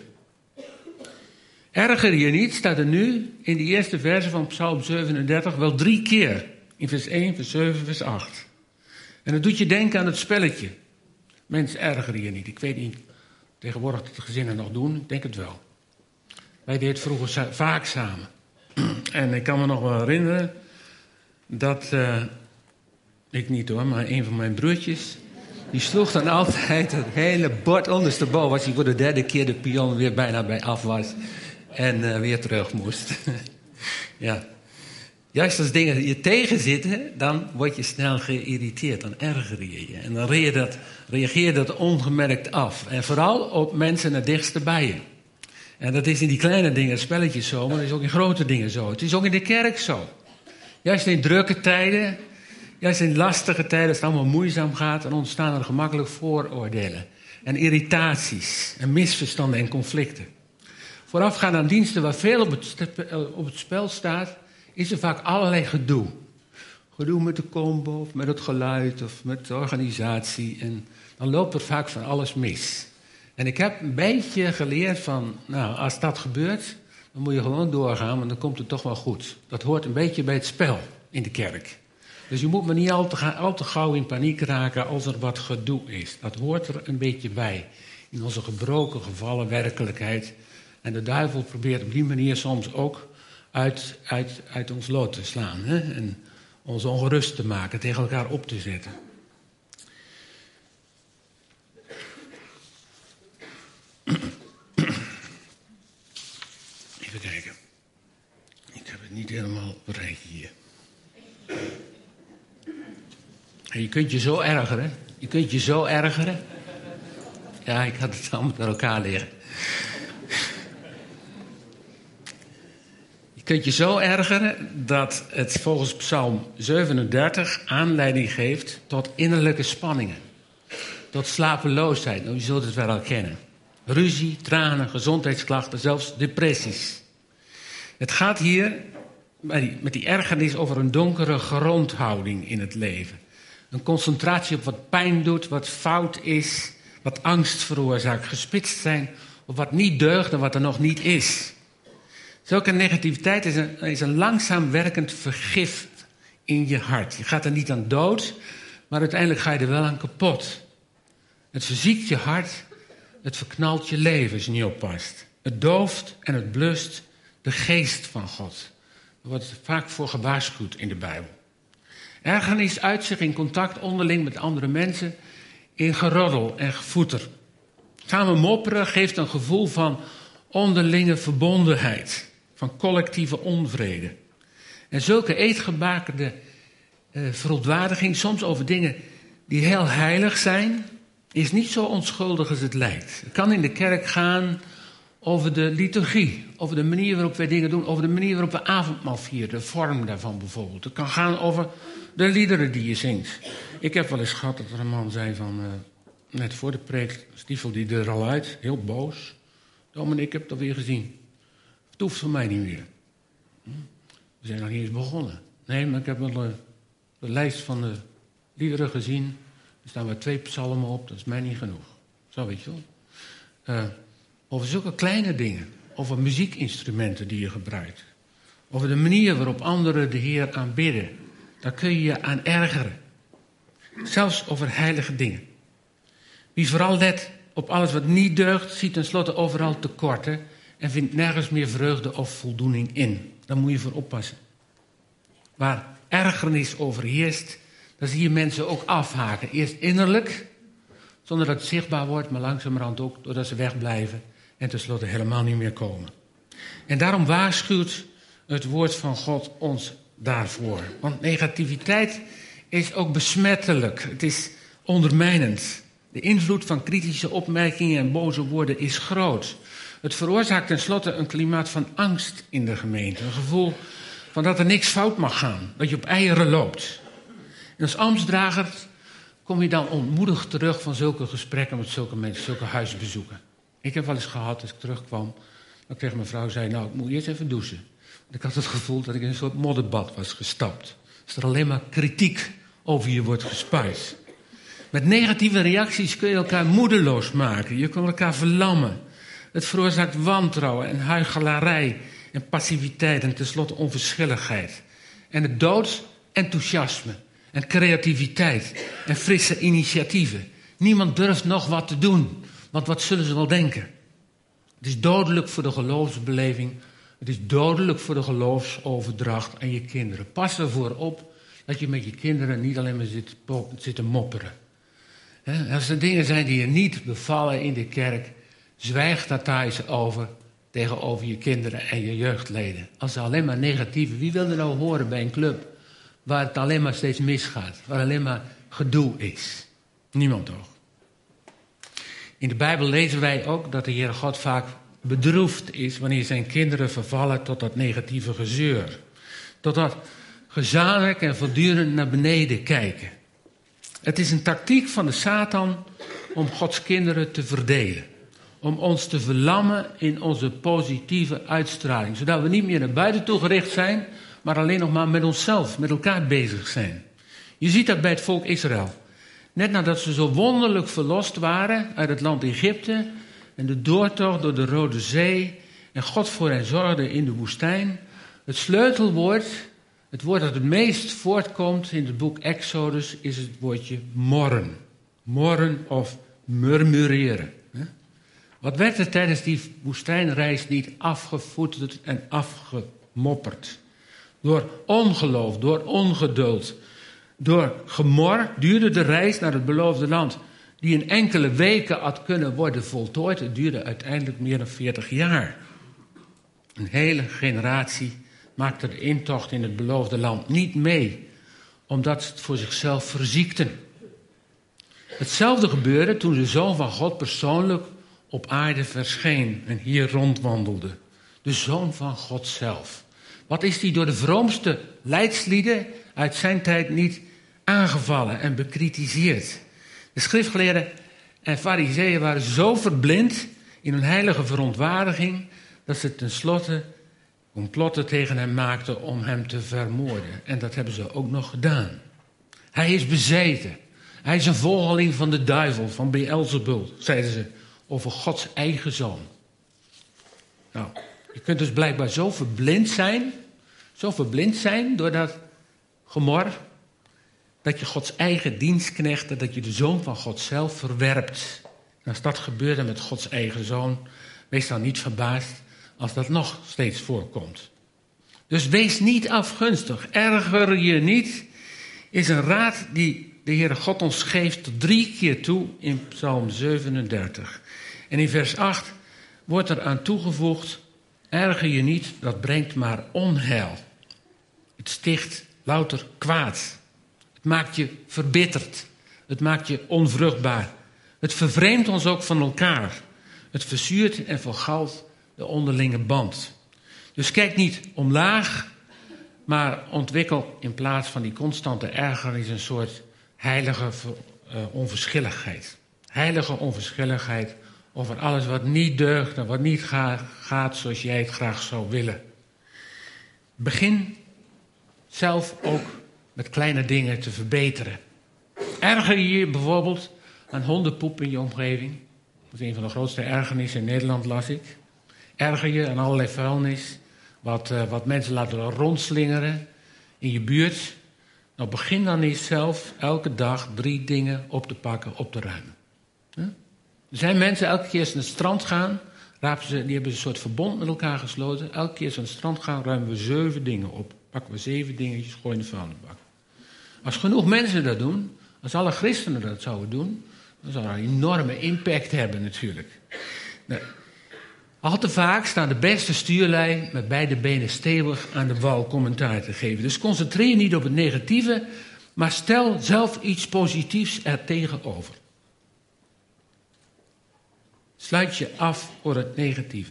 Erger je niet, staat er nu in de eerste verse van Psalm zevenendertig wel drie keer. In vers één, vers zeven, vers acht. En dat doet je denken aan het spelletje. Mensen, erger je niet. Ik weet niet tegenwoordig dat de gezinnen nog doen. Ik denk het wel. Wij deden het vroeger vaak samen. En ik kan me nog wel herinneren dat, uh, ik niet hoor, maar een van mijn broertjes, die sloeg dan altijd het hele bord ondersteboven als hij voor de derde keer de pion weer bijna bij af was en uh, weer terug moest. Ja. Juist als dingen je tegenzitten, dan word je snel geïrriteerd, dan erger je je. En dan reageer je dat, reageer je dat ongemerkt af. En vooral op mensen het dichtste bij je. En dat is in die kleine dingen, spelletjes zo, maar dat is ook in grote dingen zo. Het is ook in de kerk zo. Juist in drukke tijden, juist in lastige tijden, als het allemaal moeizaam gaat, dan ontstaan er gemakkelijk vooroordelen. En irritaties, en misverstanden en conflicten. Voorafgaand aan diensten waar veel op het, op het spel staat, is er vaak allerlei gedoe. Gedoe met de combo, of met het geluid, of met de organisatie. En dan loopt er vaak van alles mis. En ik heb een beetje geleerd van, nou, als dat gebeurt, dan moet je gewoon doorgaan, want dan komt het toch wel goed. Dat hoort een beetje bij het spel in de kerk. Dus je moet me niet al te, al te gauw in paniek raken als er wat gedoe is. Dat hoort er een beetje bij. In onze gebroken gevallen werkelijkheid. En de duivel probeert op die manier soms ook uit, uit, uit ons lood te slaan. Hè? En ons ongerust te maken, tegen elkaar op te zetten. Even kijken. Ik heb het niet helemaal bereikt hier. En je kunt je zo ergeren. Je kunt je zo ergeren. Ja, ik had het allemaal bij elkaar liggen. Je kunt je zo ergeren dat het volgens Psalm zevenendertig aanleiding geeft tot innerlijke spanningen. Tot slapeloosheid. Nou, je zult het wel herkennen. Ruzie, tranen, gezondheidsklachten, zelfs depressies. Het gaat hier met die ergernis over een donkere grondhouding in het leven. Een concentratie op wat pijn doet, wat fout is, wat angst veroorzaakt. Gespitst zijn op wat niet deugt en wat er nog niet is. Zulke negativiteit is een, is een langzaam werkend vergif in je hart. Je gaat er niet aan dood, maar uiteindelijk ga je er wel aan kapot. Het verziekt je hart, het verknalt je leven als je niet oppast. Het dooft en het blust de geest van God. Er wordt vaak voor gewaarschuwd in de Bijbel. Ergernis uit zich in contact onderling met andere mensen, in geroddel en gevoeter. Samen mopperen geeft een gevoel van onderlinge verbondenheid, van collectieve onvrede. En zulke eetgebakerde eh, verontwaardiging, soms over dingen die heel heilig zijn, is niet zo onschuldig als het lijkt. Het kan in de kerk gaan over de liturgie, over de manier waarop wij dingen doen, over de manier waarop we avondmaal vieren, de vorm daarvan bijvoorbeeld. Het kan gaan over de liederen die je zingt. Ik heb wel eens gehad dat er een man zei van, uh, net voor de preek, stiefel die er al uit, heel boos. Dominee, ik heb het alweer gezien. Het hoeft voor mij niet meer. We We zijn nog niet eens begonnen. Nee, maar ik heb wel de, de lijst van de liederen gezien. Er staan maar twee psalmen op, dat is mij niet genoeg. Zo, weet je wel. Uh, over zulke kleine dingen. Over muziekinstrumenten die je gebruikt. Over de manier waarop anderen de Heer aanbidden. Daar kun je je aan ergeren. Zelfs over heilige dingen. Wie vooral let op alles wat niet deugt, ziet tenslotte overal tekorten en vindt nergens meer vreugde of voldoening in. Daar moet je voor oppassen. Waar ergernis overheerst, dan zie je mensen ook afhaken. Eerst innerlijk, zonder dat het zichtbaar wordt, maar langzamerhand ook doordat ze wegblijven en tenslotte helemaal niet meer komen. En daarom waarschuwt het woord van God ons daarvoor. Want negativiteit is ook besmettelijk. Het is ondermijnend. De invloed van kritische opmerkingen en boze woorden is groot. Het veroorzaakt tenslotte een klimaat van angst in de gemeente. Een gevoel van dat er niks fout mag gaan. Dat je op eieren loopt. En als ambtsdrager kom je dan ontmoedigd terug van zulke gesprekken met zulke mensen, zulke huisbezoeken. Ik heb wel eens gehad, als ik terugkwam, dan kreeg mijn vrouw zei, nou, ik moet eerst even douchen. Want ik had het gevoel dat ik in een soort modderbad was gestapt. Als er alleen maar kritiek over je wordt gespuit. Met negatieve reacties kun je elkaar moedeloos maken. Je kunt elkaar verlammen. Het veroorzaakt wantrouwen en huichelarij en passiviteit en tenslotte onverschilligheid. En het doodt enthousiasme en creativiteit en frisse initiatieven. Niemand durft nog wat te doen, want wat zullen ze wel denken? Het is dodelijk voor de geloofsbeleving. Het is dodelijk voor de geloofsoverdracht aan je kinderen. Pas ervoor op dat je met je kinderen niet alleen maar zit, zit te mopperen. He, als er dingen zijn die je niet bevallen in de kerk, zwijg daar thuis over tegenover je kinderen en je jeugdleden. Als er alleen maar negatieve, wie wil er nou horen bij een club waar het alleen maar steeds misgaat, waar alleen maar gedoe is? Niemand toch? In de Bijbel lezen wij ook dat de Heere God vaak bedroefd is wanneer zijn kinderen vervallen tot dat negatieve gezeur. Tot dat gezamenlijk en voortdurend naar beneden kijken. Het is een tactiek van de Satan om Gods kinderen te verdelen. Om ons te verlammen in onze positieve uitstraling. Zodat we niet meer naar buiten toe gericht zijn, maar alleen nog maar met onszelf, met elkaar bezig zijn. Je ziet dat bij het volk Israël. Net nadat ze zo wonderlijk verlost waren uit het land Egypte en de doortocht door de Rode Zee en God voor hen zorgde in de woestijn. Het sleutelwoord, het woord dat het meest voortkomt in het boek Exodus, is het woordje morren. Morren of murmureren. Wat werd er tijdens die woestijnreis niet afgevoerd en afgemopperd? Door ongeloof, door ongeduld, door gemor duurde de reis naar het beloofde land, die in enkele weken had kunnen worden voltooid. Het duurde uiteindelijk meer dan veertig jaar. Een hele generatie maakte de intocht in het beloofde land niet mee, omdat ze het voor zichzelf verziekten. Hetzelfde gebeurde toen de Zoon van God persoonlijk op aarde verscheen en hier rondwandelde. De Zoon van God zelf. Wat is die door de vroomste leidslieden uit zijn tijd niet aangevallen en bekritiseerd? De schriftgeleerden en fariseeën waren zo verblind in hun heilige verontwaardiging dat ze tenslotte complotten tegen hem maakten om hem te vermoorden. En dat hebben ze ook nog gedaan. Hij is bezeten. Hij is een volgeling van de duivel, van Beelzebul, zeiden ze over Gods eigen zoon. Nou, je kunt dus blijkbaar zo verblind zijn, zo verblind zijn door dat gemor, dat je Gods eigen dienstknechten, dat je de Zoon van God zelf verwerpt. En als dat gebeurde met Gods eigen Zoon, wees dan niet verbaasd als dat nog steeds voorkomt. Dus wees niet afgunstig, erger je niet, is een raad die de Heere God ons geeft tot drie keer toe in Psalm zevenendertig. En in vers acht wordt er aan toegevoegd, erger je niet, dat brengt maar onheil. Het sticht louter kwaad. Het maakt je verbitterd. Het maakt je onvruchtbaar. Het vervreemdt ons ook van elkaar. Het verzuurt en vergalt de onderlinge band. Dus kijk niet omlaag, maar ontwikkel in plaats van die constante ergernis een soort heilige uh, onverschilligheid. Heilige onverschilligheid over alles wat niet deugt en wat niet ga, gaat zoals jij het graag zou willen. Begin zelf ook met kleine dingen te verbeteren. Erger je je bijvoorbeeld aan hondenpoep in je omgeving? Dat is een van de grootste ergernissen in Nederland, las ik. Erger je aan allerlei vuilnis, wat, uh, wat mensen laten rondslingeren in je buurt? Nou, begin dan eens zelf elke dag drie dingen op te pakken, op te ruimen. Huh? Er zijn mensen, elke keer als ze naar het strand gaan, rapen ze, die hebben een soort verbond met elkaar gesloten. Elke keer als ze naar het strand gaan, ruimen we zeven dingen op. Pakken we zeven dingetjes, gooien in de vuilnisbak. Als genoeg mensen dat doen, als alle christenen dat zouden doen, dan zou dat een enorme impact hebben natuurlijk. Nou, al te vaak staan de beste stuurlui met beide benen stevig aan de wal commentaar te geven. Dus concentreer je niet op het negatieve, maar stel zelf iets positiefs er tegenover. Sluit je af voor het negatieve.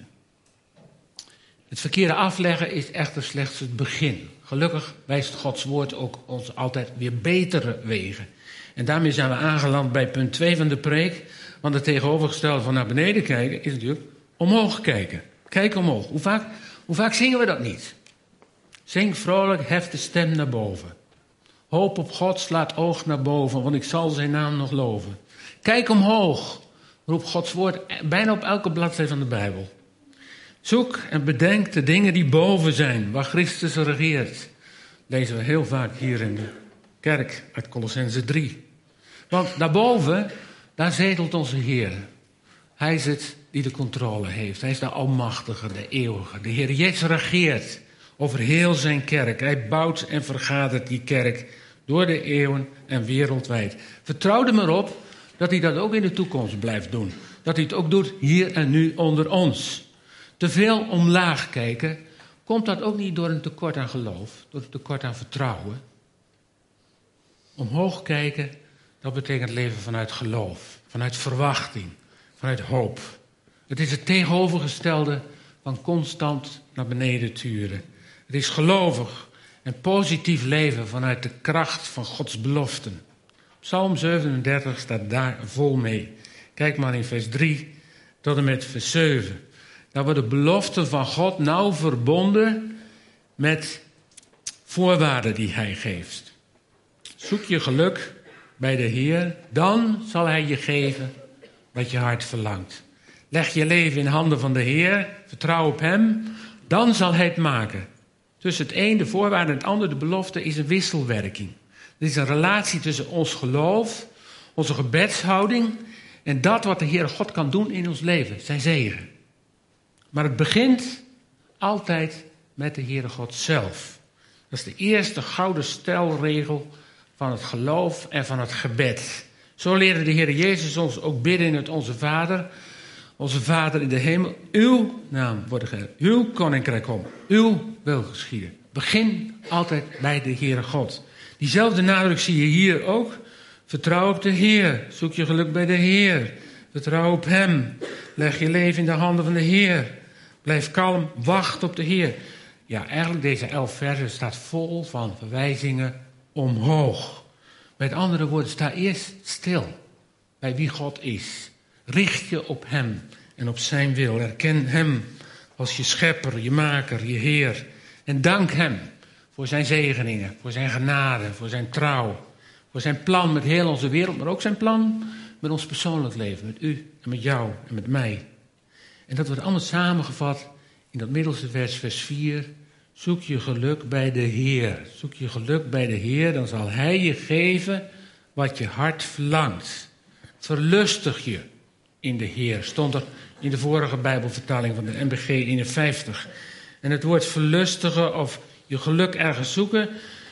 Het verkeerde afleggen is echter slechts het begin. Gelukkig wijst Gods woord ook ons altijd weer betere wegen. En daarmee zijn we aangeland bij punt twee van de preek. Want het tegenovergestelde van naar beneden kijken is natuurlijk omhoog kijken. Kijk omhoog. Hoe vaak, hoe vaak zingen we dat niet? Zing vrolijk, hef de stem naar boven. Hoop op God, slaat oog naar boven, want ik zal zijn naam nog loven. Kijk omhoog, roept Gods woord bijna op elke bladzijde van de Bijbel. Zoek en bedenk de dingen die boven zijn, waar Christus regeert. Lezen we heel vaak hier in de kerk uit Kolossenzen drie. Want daarboven, daar zetelt onze Heer. Hij is het die de controle heeft. Hij is de Almachtige, de Eeuwige. De Heer Jezus regeert over heel zijn kerk. Hij bouwt en vergadert die kerk door de eeuwen en wereldwijd. Vertrouw er maar op dat hij dat ook in de toekomst blijft doen. Dat hij het ook doet hier en nu onder ons. Te veel omlaag kijken, komt dat ook niet door een tekort aan geloof, door een tekort aan vertrouwen. Omhoog kijken, dat betekent leven vanuit geloof, vanuit verwachting, vanuit hoop. Het is het tegenovergestelde van constant naar beneden turen. Het is gelovig en positief leven vanuit de kracht van Gods beloften. Psalm zevenendertig staat daar vol mee. Kijk maar in vers drie tot en met vers zeven. Daar worden de beloften van God nauw verbonden met voorwaarden die hij geeft. Zoek je geluk bij de Heer, dan zal hij je geven wat je hart verlangt. Leg je leven in handen van de Heer, vertrouw op hem, dan zal hij het maken. Tussen het een, de voorwaarde, en het ander, de belofte, is een wisselwerking. Er is een relatie tussen ons geloof, onze gebedshouding en dat wat de Heer God kan doen in ons leven, zijn zegen. Maar het begint altijd met de Heere God zelf. Dat is de eerste gouden stelregel van het geloof en van het gebed. Zo leerde de Heer Jezus ons ook bidden in het Onze Vader. Onze Vader in de hemel, uw naam wordt gegeven, uw koninkrijk komen, uw wil geschieden. Begin altijd bij de Heere God. Diezelfde nadruk zie je hier ook. Vertrouw op de Heer, zoek je geluk bij de Heer. Vertrouw op hem, leg je leven in de handen van de Heer. Blijf kalm, wacht op de Heer. Ja, eigenlijk deze elf versen staat vol van verwijzingen omhoog. Met andere woorden, sta eerst stil bij wie God is. Richt je op hem en op zijn wil. Erken hem als je schepper, je maker, je Heer. En dank hem voor zijn zegeningen, voor zijn genade, voor zijn trouw. Voor zijn plan met heel onze wereld, maar ook zijn plan met ons persoonlijk leven. Met u en met jou en met mij. En dat wordt allemaal samengevat in dat middelste vers, vers vier. Zoek je geluk bij de Heer. Zoek je geluk bij de Heer, dan zal hij je geven wat je hart verlangt. Verlustig je in de Heer, stond er in de vorige Bijbelvertaling van de N B G eenenvijftig. En het woord verlustigen of je geluk ergens zoeken,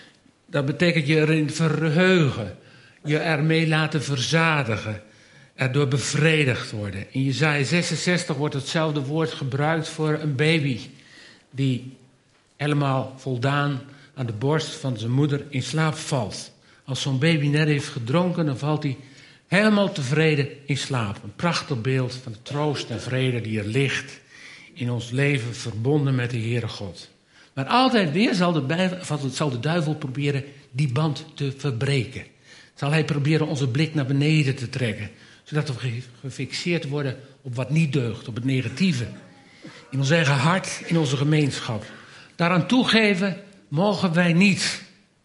dat betekent je erin verheugen. Je ermee laten verzadigen. Erdoor bevredigd worden. In Jesaja zesenzestig wordt hetzelfde woord gebruikt voor een baby die helemaal voldaan aan de borst van zijn moeder in slaap valt. Als zo'n baby net heeft gedronken, dan valt hij helemaal tevreden in slaap. Een prachtig beeld van de troost en vrede die er ligt in ons leven verbonden met de Heere God. Maar altijd weer zal de, Bijbel, zal de duivel proberen die band te verbreken. Zal hij proberen onze blik naar beneden te trekken, zodat we gefixeerd worden op wat niet deugt, op het negatieve. In ons eigen hart, in onze gemeenschap. Daaraan toegeven mogen wij niet,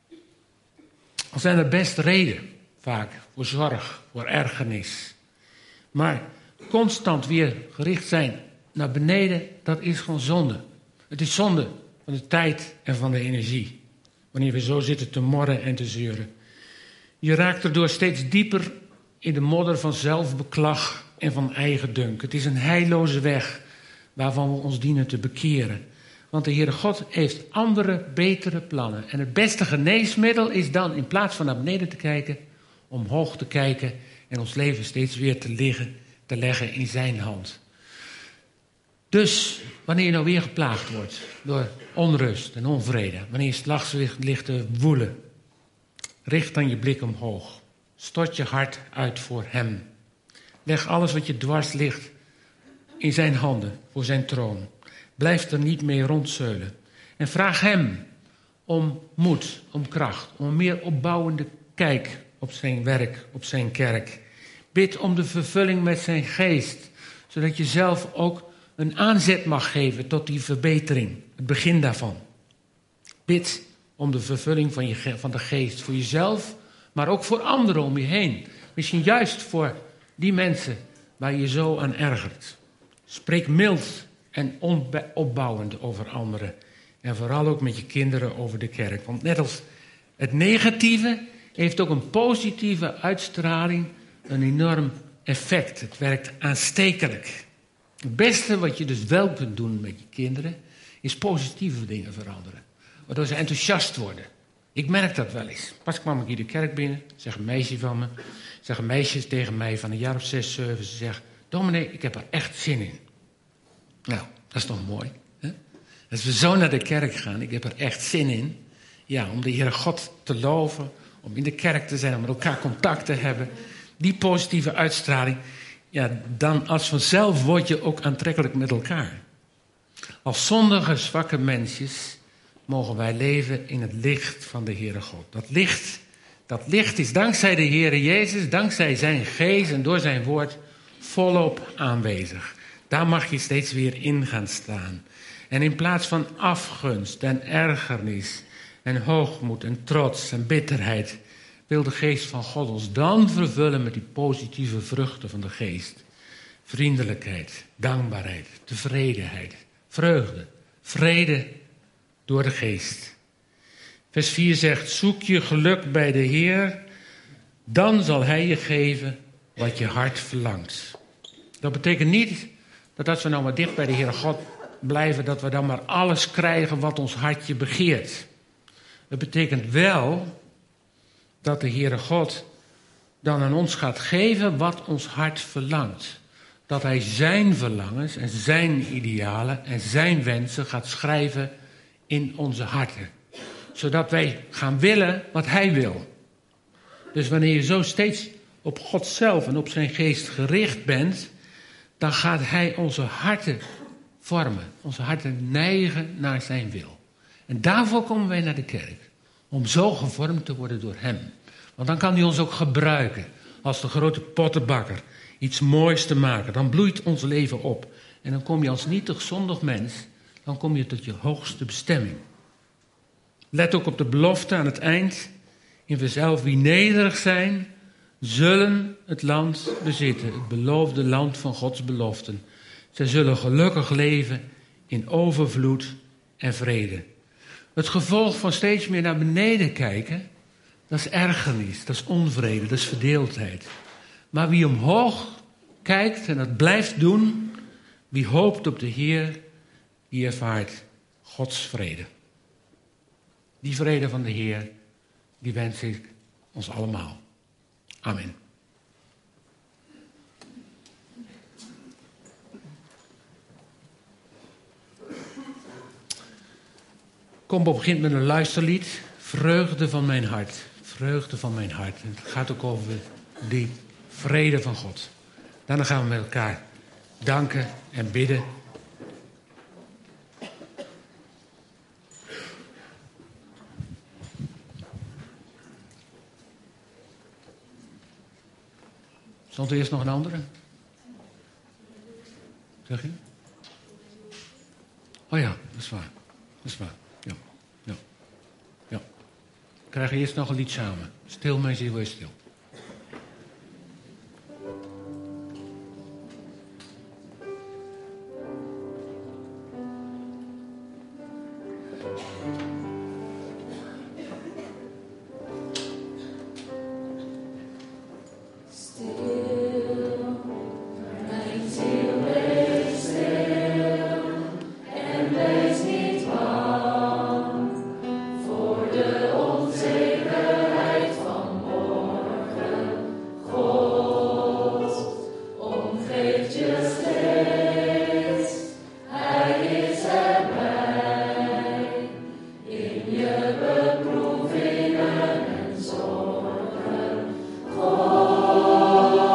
al zijn er best reden vaak voor zorg, voor ergernis, maar constant weer gericht zijn naar beneden, dat is gewoon zonde. Het is zonde van de tijd en van de energie. Wanneer we zo zitten te morren en te zeuren. Je raakt erdoor steeds dieper in de modder van zelfbeklag en van eigendunk. Het is een heilloze weg waarvan we ons dienen te bekeren. Want de Heere God heeft andere, betere plannen. En het beste geneesmiddel is dan, in plaats van naar beneden te kijken, omhoog te kijken en ons leven steeds weer te, liggen, te leggen in zijn hand. Dus, wanneer je nou weer geplaagd wordt door onrust en onvrede, wanneer je s'nachts ligt te woelen, richt dan je blik omhoog. Stort je hart uit voor hem. Leg alles wat je dwars ligt in zijn handen, voor zijn troon. Blijf er niet mee rondzeulen. En vraag hem om moed, om kracht, om een meer opbouwende kijk op zijn werk, op zijn kerk. Bid om de vervulling met zijn geest, zodat je zelf ook een aanzet mag geven tot die verbetering, het begin daarvan. Bid om de vervulling van, je, van de geest, voor jezelf, maar ook voor anderen om je heen. Misschien juist voor die mensen waar je je zo aan ergert. Spreek mild en opbouwend over anderen. En vooral ook met je kinderen over de kerk. Want net als het negatieve heeft ook een positieve uitstraling een enorm effect. Het werkt aanstekelijk. Het beste wat je dus wel kunt doen met je kinderen is positieve dingen veranderen. Waardoor ze enthousiast worden. Ik merk dat wel eens. Pas kwam ik hier de kerk binnen, zegt een meisje van me, zeggen meisjes tegen mij van een jaar of zes, zeven, ze zegt, dominee, ik heb er echt zin in. Nou, dat is toch mooi. Hè? Als we zo naar de kerk gaan, ik heb er echt zin in. Ja, om de Heere God te loven, om in de kerk te zijn, om met elkaar contact te hebben. Die positieve uitstraling, ja, dan als vanzelf word je ook aantrekkelijk met elkaar. Als zondige, zwakke mensjes mogen wij leven in het licht van de Heere God. Dat licht, dat licht is dankzij de Heere Jezus, dankzij zijn geest en door zijn woord volop aanwezig. Daar mag je steeds weer in gaan staan. En in plaats van afgunst en ergernis en hoogmoed en trots en bitterheid, wil de geest van God ons dan vervullen met die positieve vruchten van de geest. Vriendelijkheid, dankbaarheid, tevredenheid, vreugde, vrede door de geest. Vers vier zegt, zoek je geluk bij de Heer, dan zal hij je geven wat je hart verlangt. Dat betekent niet dat als we nou maar dicht bij de Heere God blijven, dat we dan maar alles krijgen wat ons hartje begeert. Het betekent wel dat de Heere God dan aan ons gaat geven wat ons hart verlangt. Dat hij zijn verlangens en zijn idealen en zijn wensen gaat schrijven in onze harten. Zodat wij gaan willen wat hij wil. Dus wanneer je zo steeds op God zelf en op zijn geest gericht bent, dan gaat hij onze harten vormen. Onze harten neigen naar zijn wil. En daarvoor komen wij naar de kerk. Om zo gevormd te worden door hem. Want dan kan hij ons ook gebruiken als de grote pottenbakker. Iets moois te maken. Dan bloeit ons leven op. En dan kom je als nietig zondig mens, dan kom je tot je hoogste bestemming. Let ook op de belofte aan het eind. In verzelf wie nederig zijn, zullen het land bezitten. Het beloofde land van Gods beloften. Zij zullen gelukkig leven in overvloed en vrede. Het gevolg van steeds meer naar beneden kijken, dat is ergernis, dat is onvrede, dat is verdeeldheid. Maar wie omhoog kijkt en dat blijft doen, wie hoopt op de Heer, die ervaart Gods vrede. Die vrede van de Heer, die wens ik ons allemaal. Amen. Combo begint met een luisterlied. Vreugde van mijn hart. Vreugde van mijn hart. Het gaat ook over die vrede van God. Daarna gaan we met elkaar danken en bidden. Stond er eerst nog een andere? Zeg je? Oh ja, dat is waar. Dat is waar. Ja. Ja. krijgen eerst nog een lied samen. Stil, mijn ziel, wees stil. Oh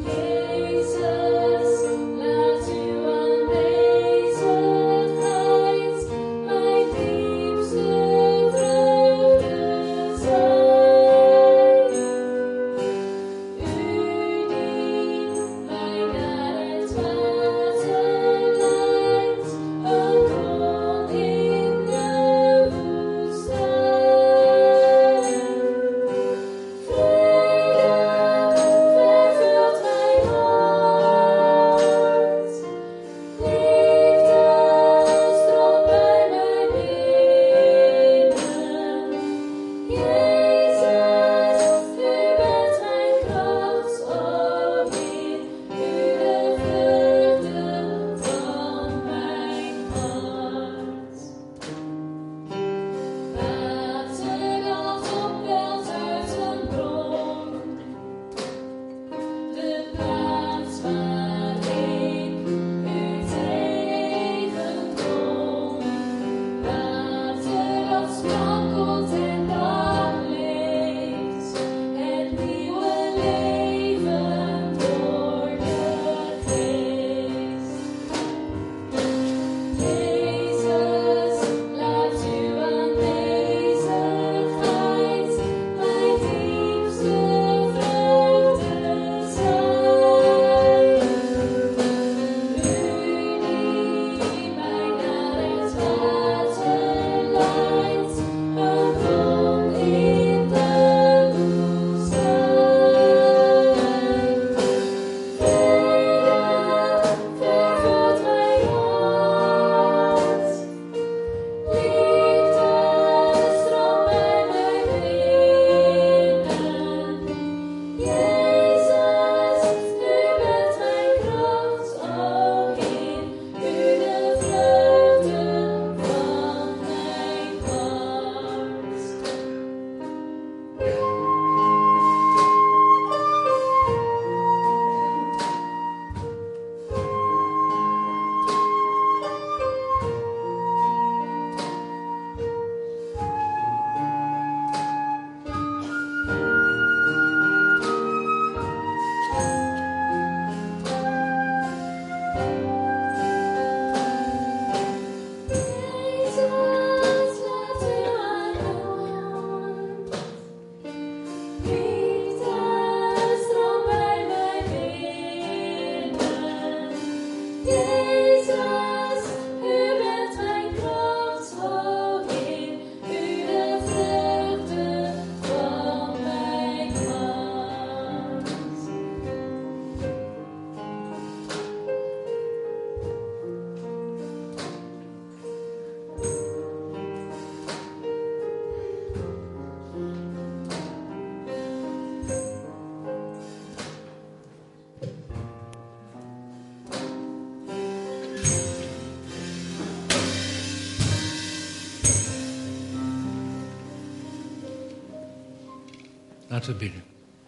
Laten we bidden.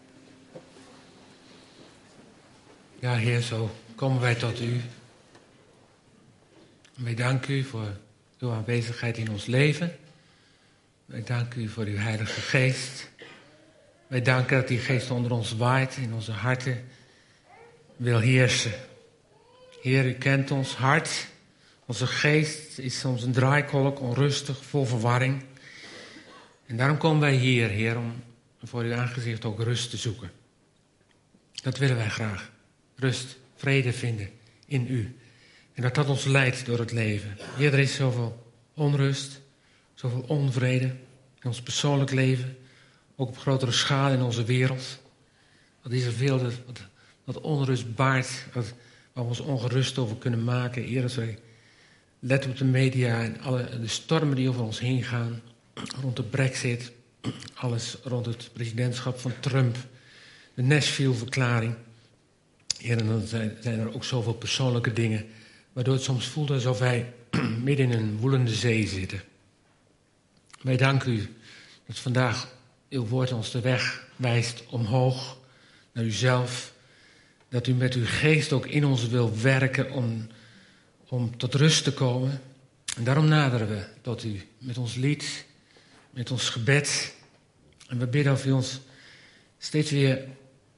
Ja, Heer, zo komen wij tot u. Wij danken u voor uw aanwezigheid in ons leven. Wij danken u voor uw Heilige Geest. Wij danken dat die Geest onder ons waait, in onze harten wil heersen. Heer, u kent ons hart. Onze geest is soms een draaikolk, onrustig, vol verwarring. En daarom komen wij hier, Heer, om voor uw aangezicht ook rust te zoeken. Dat willen wij graag. Rust, vrede vinden in u. En dat dat ons leidt door het leven. Heer, er is zoveel onrust, zoveel onvrede in ons persoonlijk leven. Ook op grotere schaal in onze wereld. Wat is er veel dat, dat onrust baart, wat, waar we ons ongerust over kunnen maken. Heer, als wij letten op de media en alle de stormen die over ons heen gaan. Rond de Brexit, alles rond het presidentschap van Trump. De Nashville-verklaring. Heer, en dan zijn, zijn er ook zoveel persoonlijke dingen, waardoor het soms voelt alsof wij midden in een woelende zee zitten. Wij danken u dat vandaag uw woord ons de weg wijst omhoog naar uzelf. Dat u met uw geest ook in ons wil werken om, om tot rust te komen. En daarom naderen we tot u met ons lied, met ons gebed. En we bidden of u ons steeds weer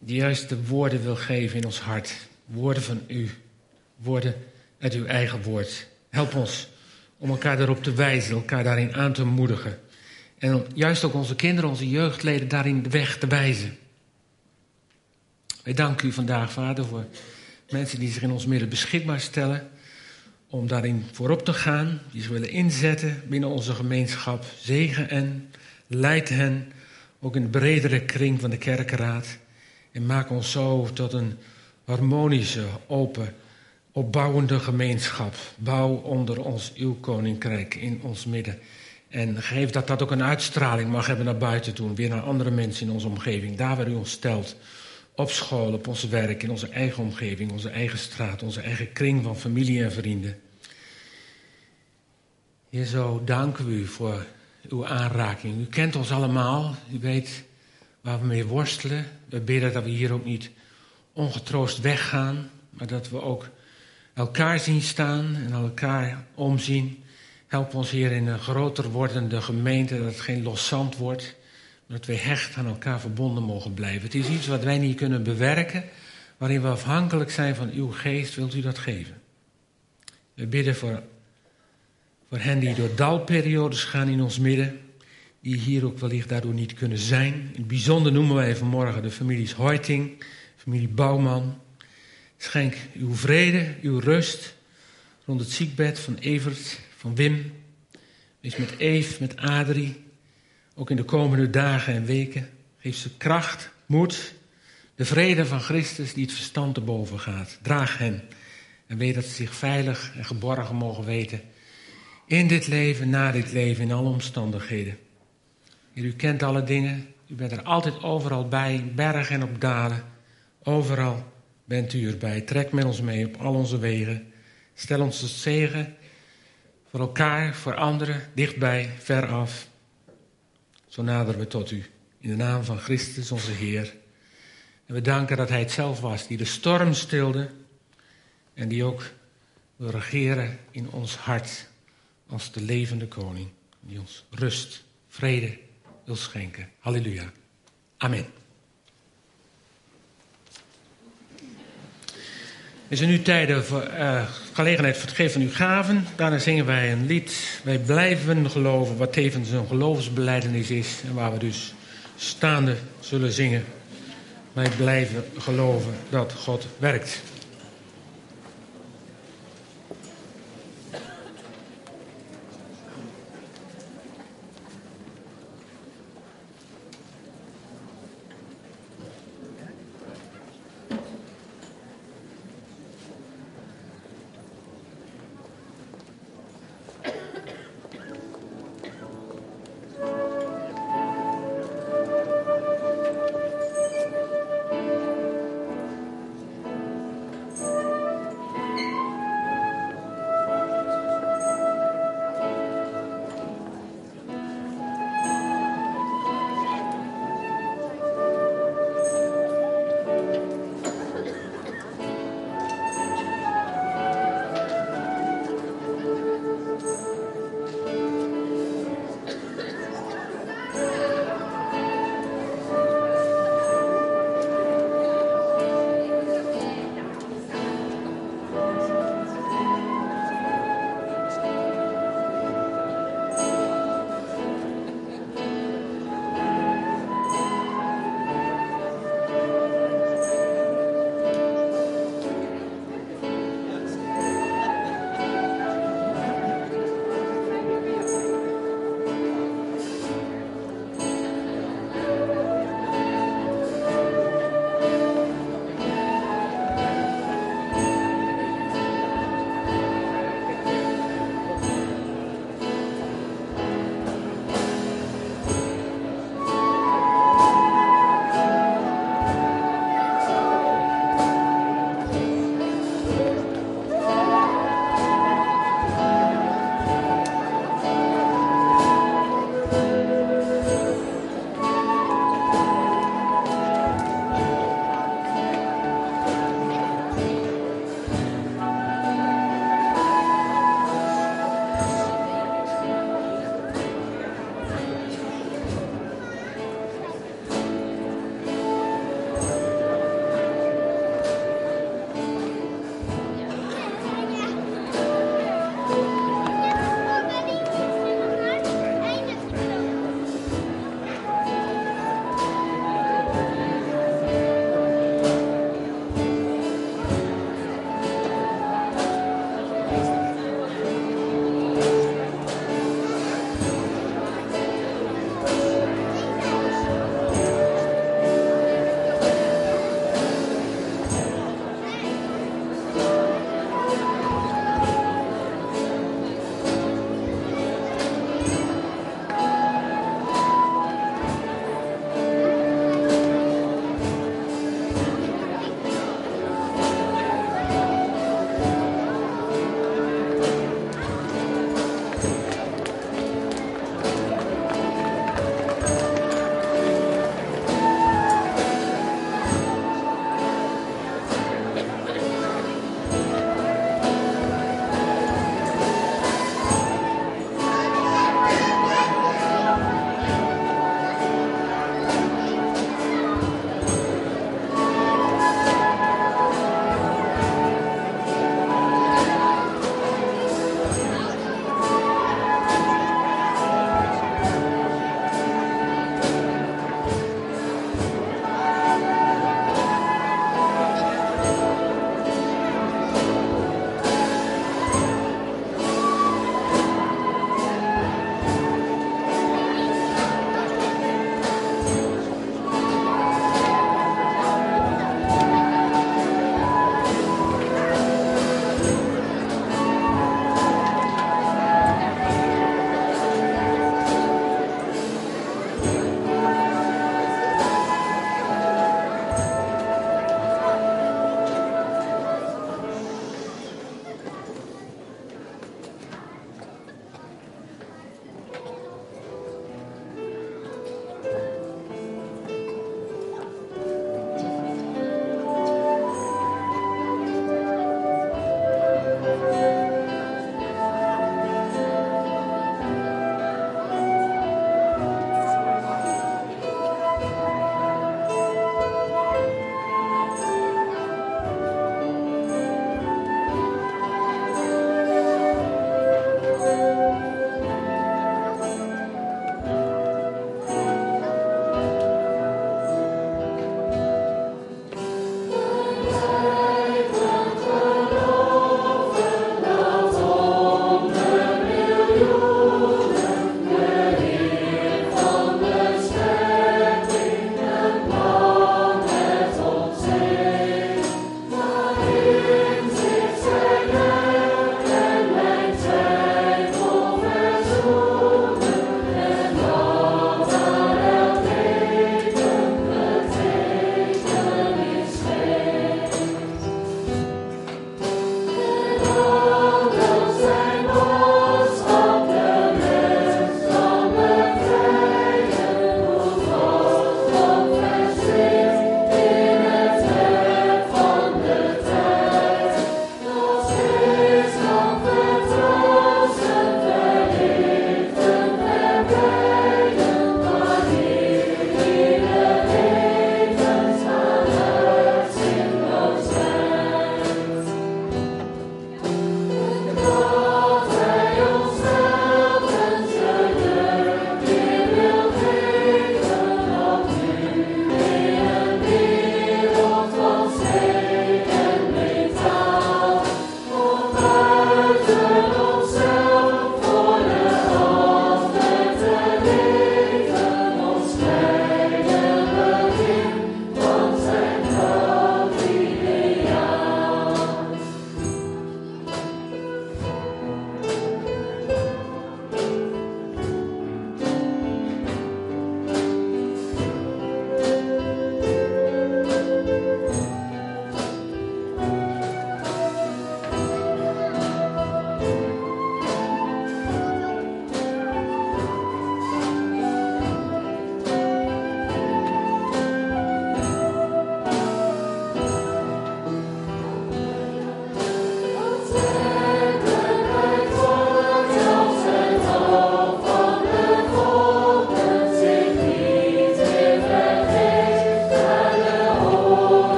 de juiste woorden wil geven in ons hart. Woorden van u. Woorden uit uw eigen woord. Help ons om elkaar daarop te wijzen, elkaar daarin aan te moedigen. En juist ook onze kinderen, onze jeugdleden daarin de weg te wijzen. Wij danken u vandaag, Vader, voor mensen die zich in ons midden beschikbaar stellen om daarin voorop te gaan, die zich willen inzetten binnen onze gemeenschap. Zegen en leid hen ook in de bredere kring van de kerkenraad. En maak ons zo tot een harmonische, open, opbouwende gemeenschap. Bouw onder ons uw koninkrijk in ons midden. En geef dat dat ook een uitstraling mag hebben naar buiten toe. Weer naar andere mensen in onze omgeving. Daar waar u ons stelt. Op school, op ons werk, in onze eigen omgeving, onze eigen straat, onze eigen kring van familie en vrienden. Heer, zo danken we u voor uw aanraking. U kent ons allemaal. U weet waar we mee worstelen. We bidden dat we hier ook niet ongetroost weggaan. Maar dat we ook elkaar zien staan en aan elkaar omzien. Help ons, Heer, in een groter wordende gemeente, dat het geen los zand wordt. Dat we hecht aan elkaar verbonden mogen blijven. Het is iets wat wij niet kunnen bewerken, waarin we afhankelijk zijn van uw geest. Wilt u dat geven? We bidden voor, voor hen die door dalperiodes gaan in ons midden, die hier ook wellicht daardoor niet kunnen zijn. In het bijzonder noemen wij vanmorgen de families Hoiting, familie Bouwman. Schenk uw vrede, uw rust rond het ziekbed van Evert, van Wim. Wees met Eve, met Adrie. Ook in de komende dagen en weken. Geef ze kracht, moed, de vrede van Christus die het verstand te boven gaat. Draag hen en weet dat ze zich veilig en geborgen mogen weten. In dit leven, na dit leven, in alle omstandigheden. Heer, u kent alle dingen. U bent er altijd overal bij, in bergen en op dalen. Overal bent u erbij. Trek met ons mee op al onze wegen. Stel ons tot zegen voor elkaar, voor anderen, dichtbij, veraf. Zo naderen we tot u, in de naam van Christus onze Heer. En we danken dat hij het zelf was, die de storm stilde en die ook wil regeren in ons hart als de levende koning. Die ons rust, vrede wil schenken. Halleluja. Amen. Is er nu tijden voor, uh, gelegenheid voor het geven van uw gaven. Daarna zingen wij een lied. Wij blijven geloven, wat tevens een geloofsbelijdenis is. En waar we dus staande zullen zingen. Wij blijven geloven dat God werkt.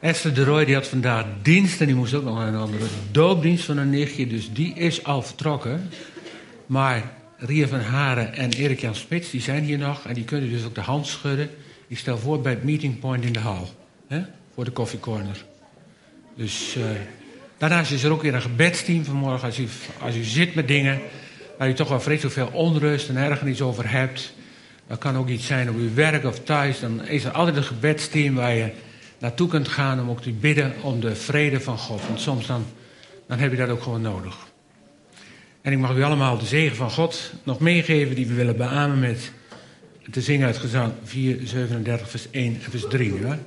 Esther de Rooij die had vandaag dienst en die moest ook nog naar een andere doopdienst van een nichtje. Dus die is al vertrokken. Maar Ria van Haren en Erik-Jan Spits die zijn hier nog en die kunnen dus ook de hand schudden. Ik stel voor bij het meeting point in de hal. Hè? Voor de koffiecorner. Dus uh, daarnaast is er ook weer een gebedsteam vanmorgen. Als u, als u zit met dingen waar u toch wel vreselijk veel onrust en ergernis over hebt. Dat kan ook iets zijn op uw werk of thuis. Dan is er altijd een gebedsteam waar je naartoe kunt gaan om ook te bidden om de vrede van God. Want soms dan, dan heb je dat ook gewoon nodig. En ik mag u allemaal de zegen van God nog meegeven die we willen beamen met te zingen uit Gezang vier, zevenendertig, vers één en vers drie. Ja?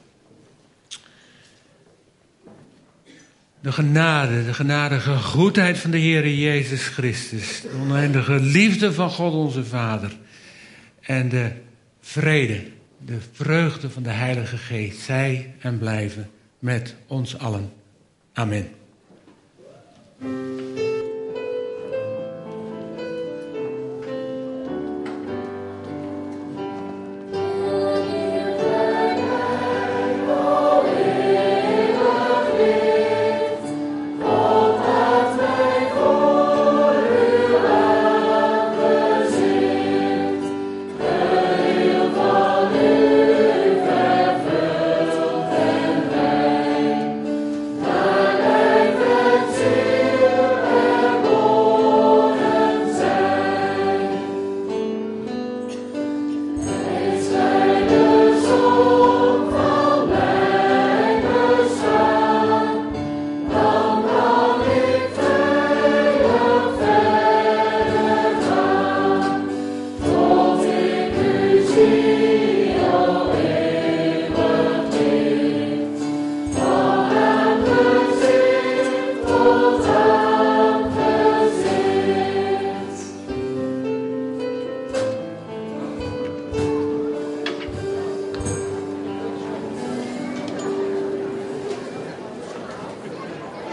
De genade, de genadige goedheid van de Heer Jezus Christus. De oneindige liefde van God onze Vader. En de vrede, de vreugde van de Heilige Geest. Zij en blijven met ons allen. Amen.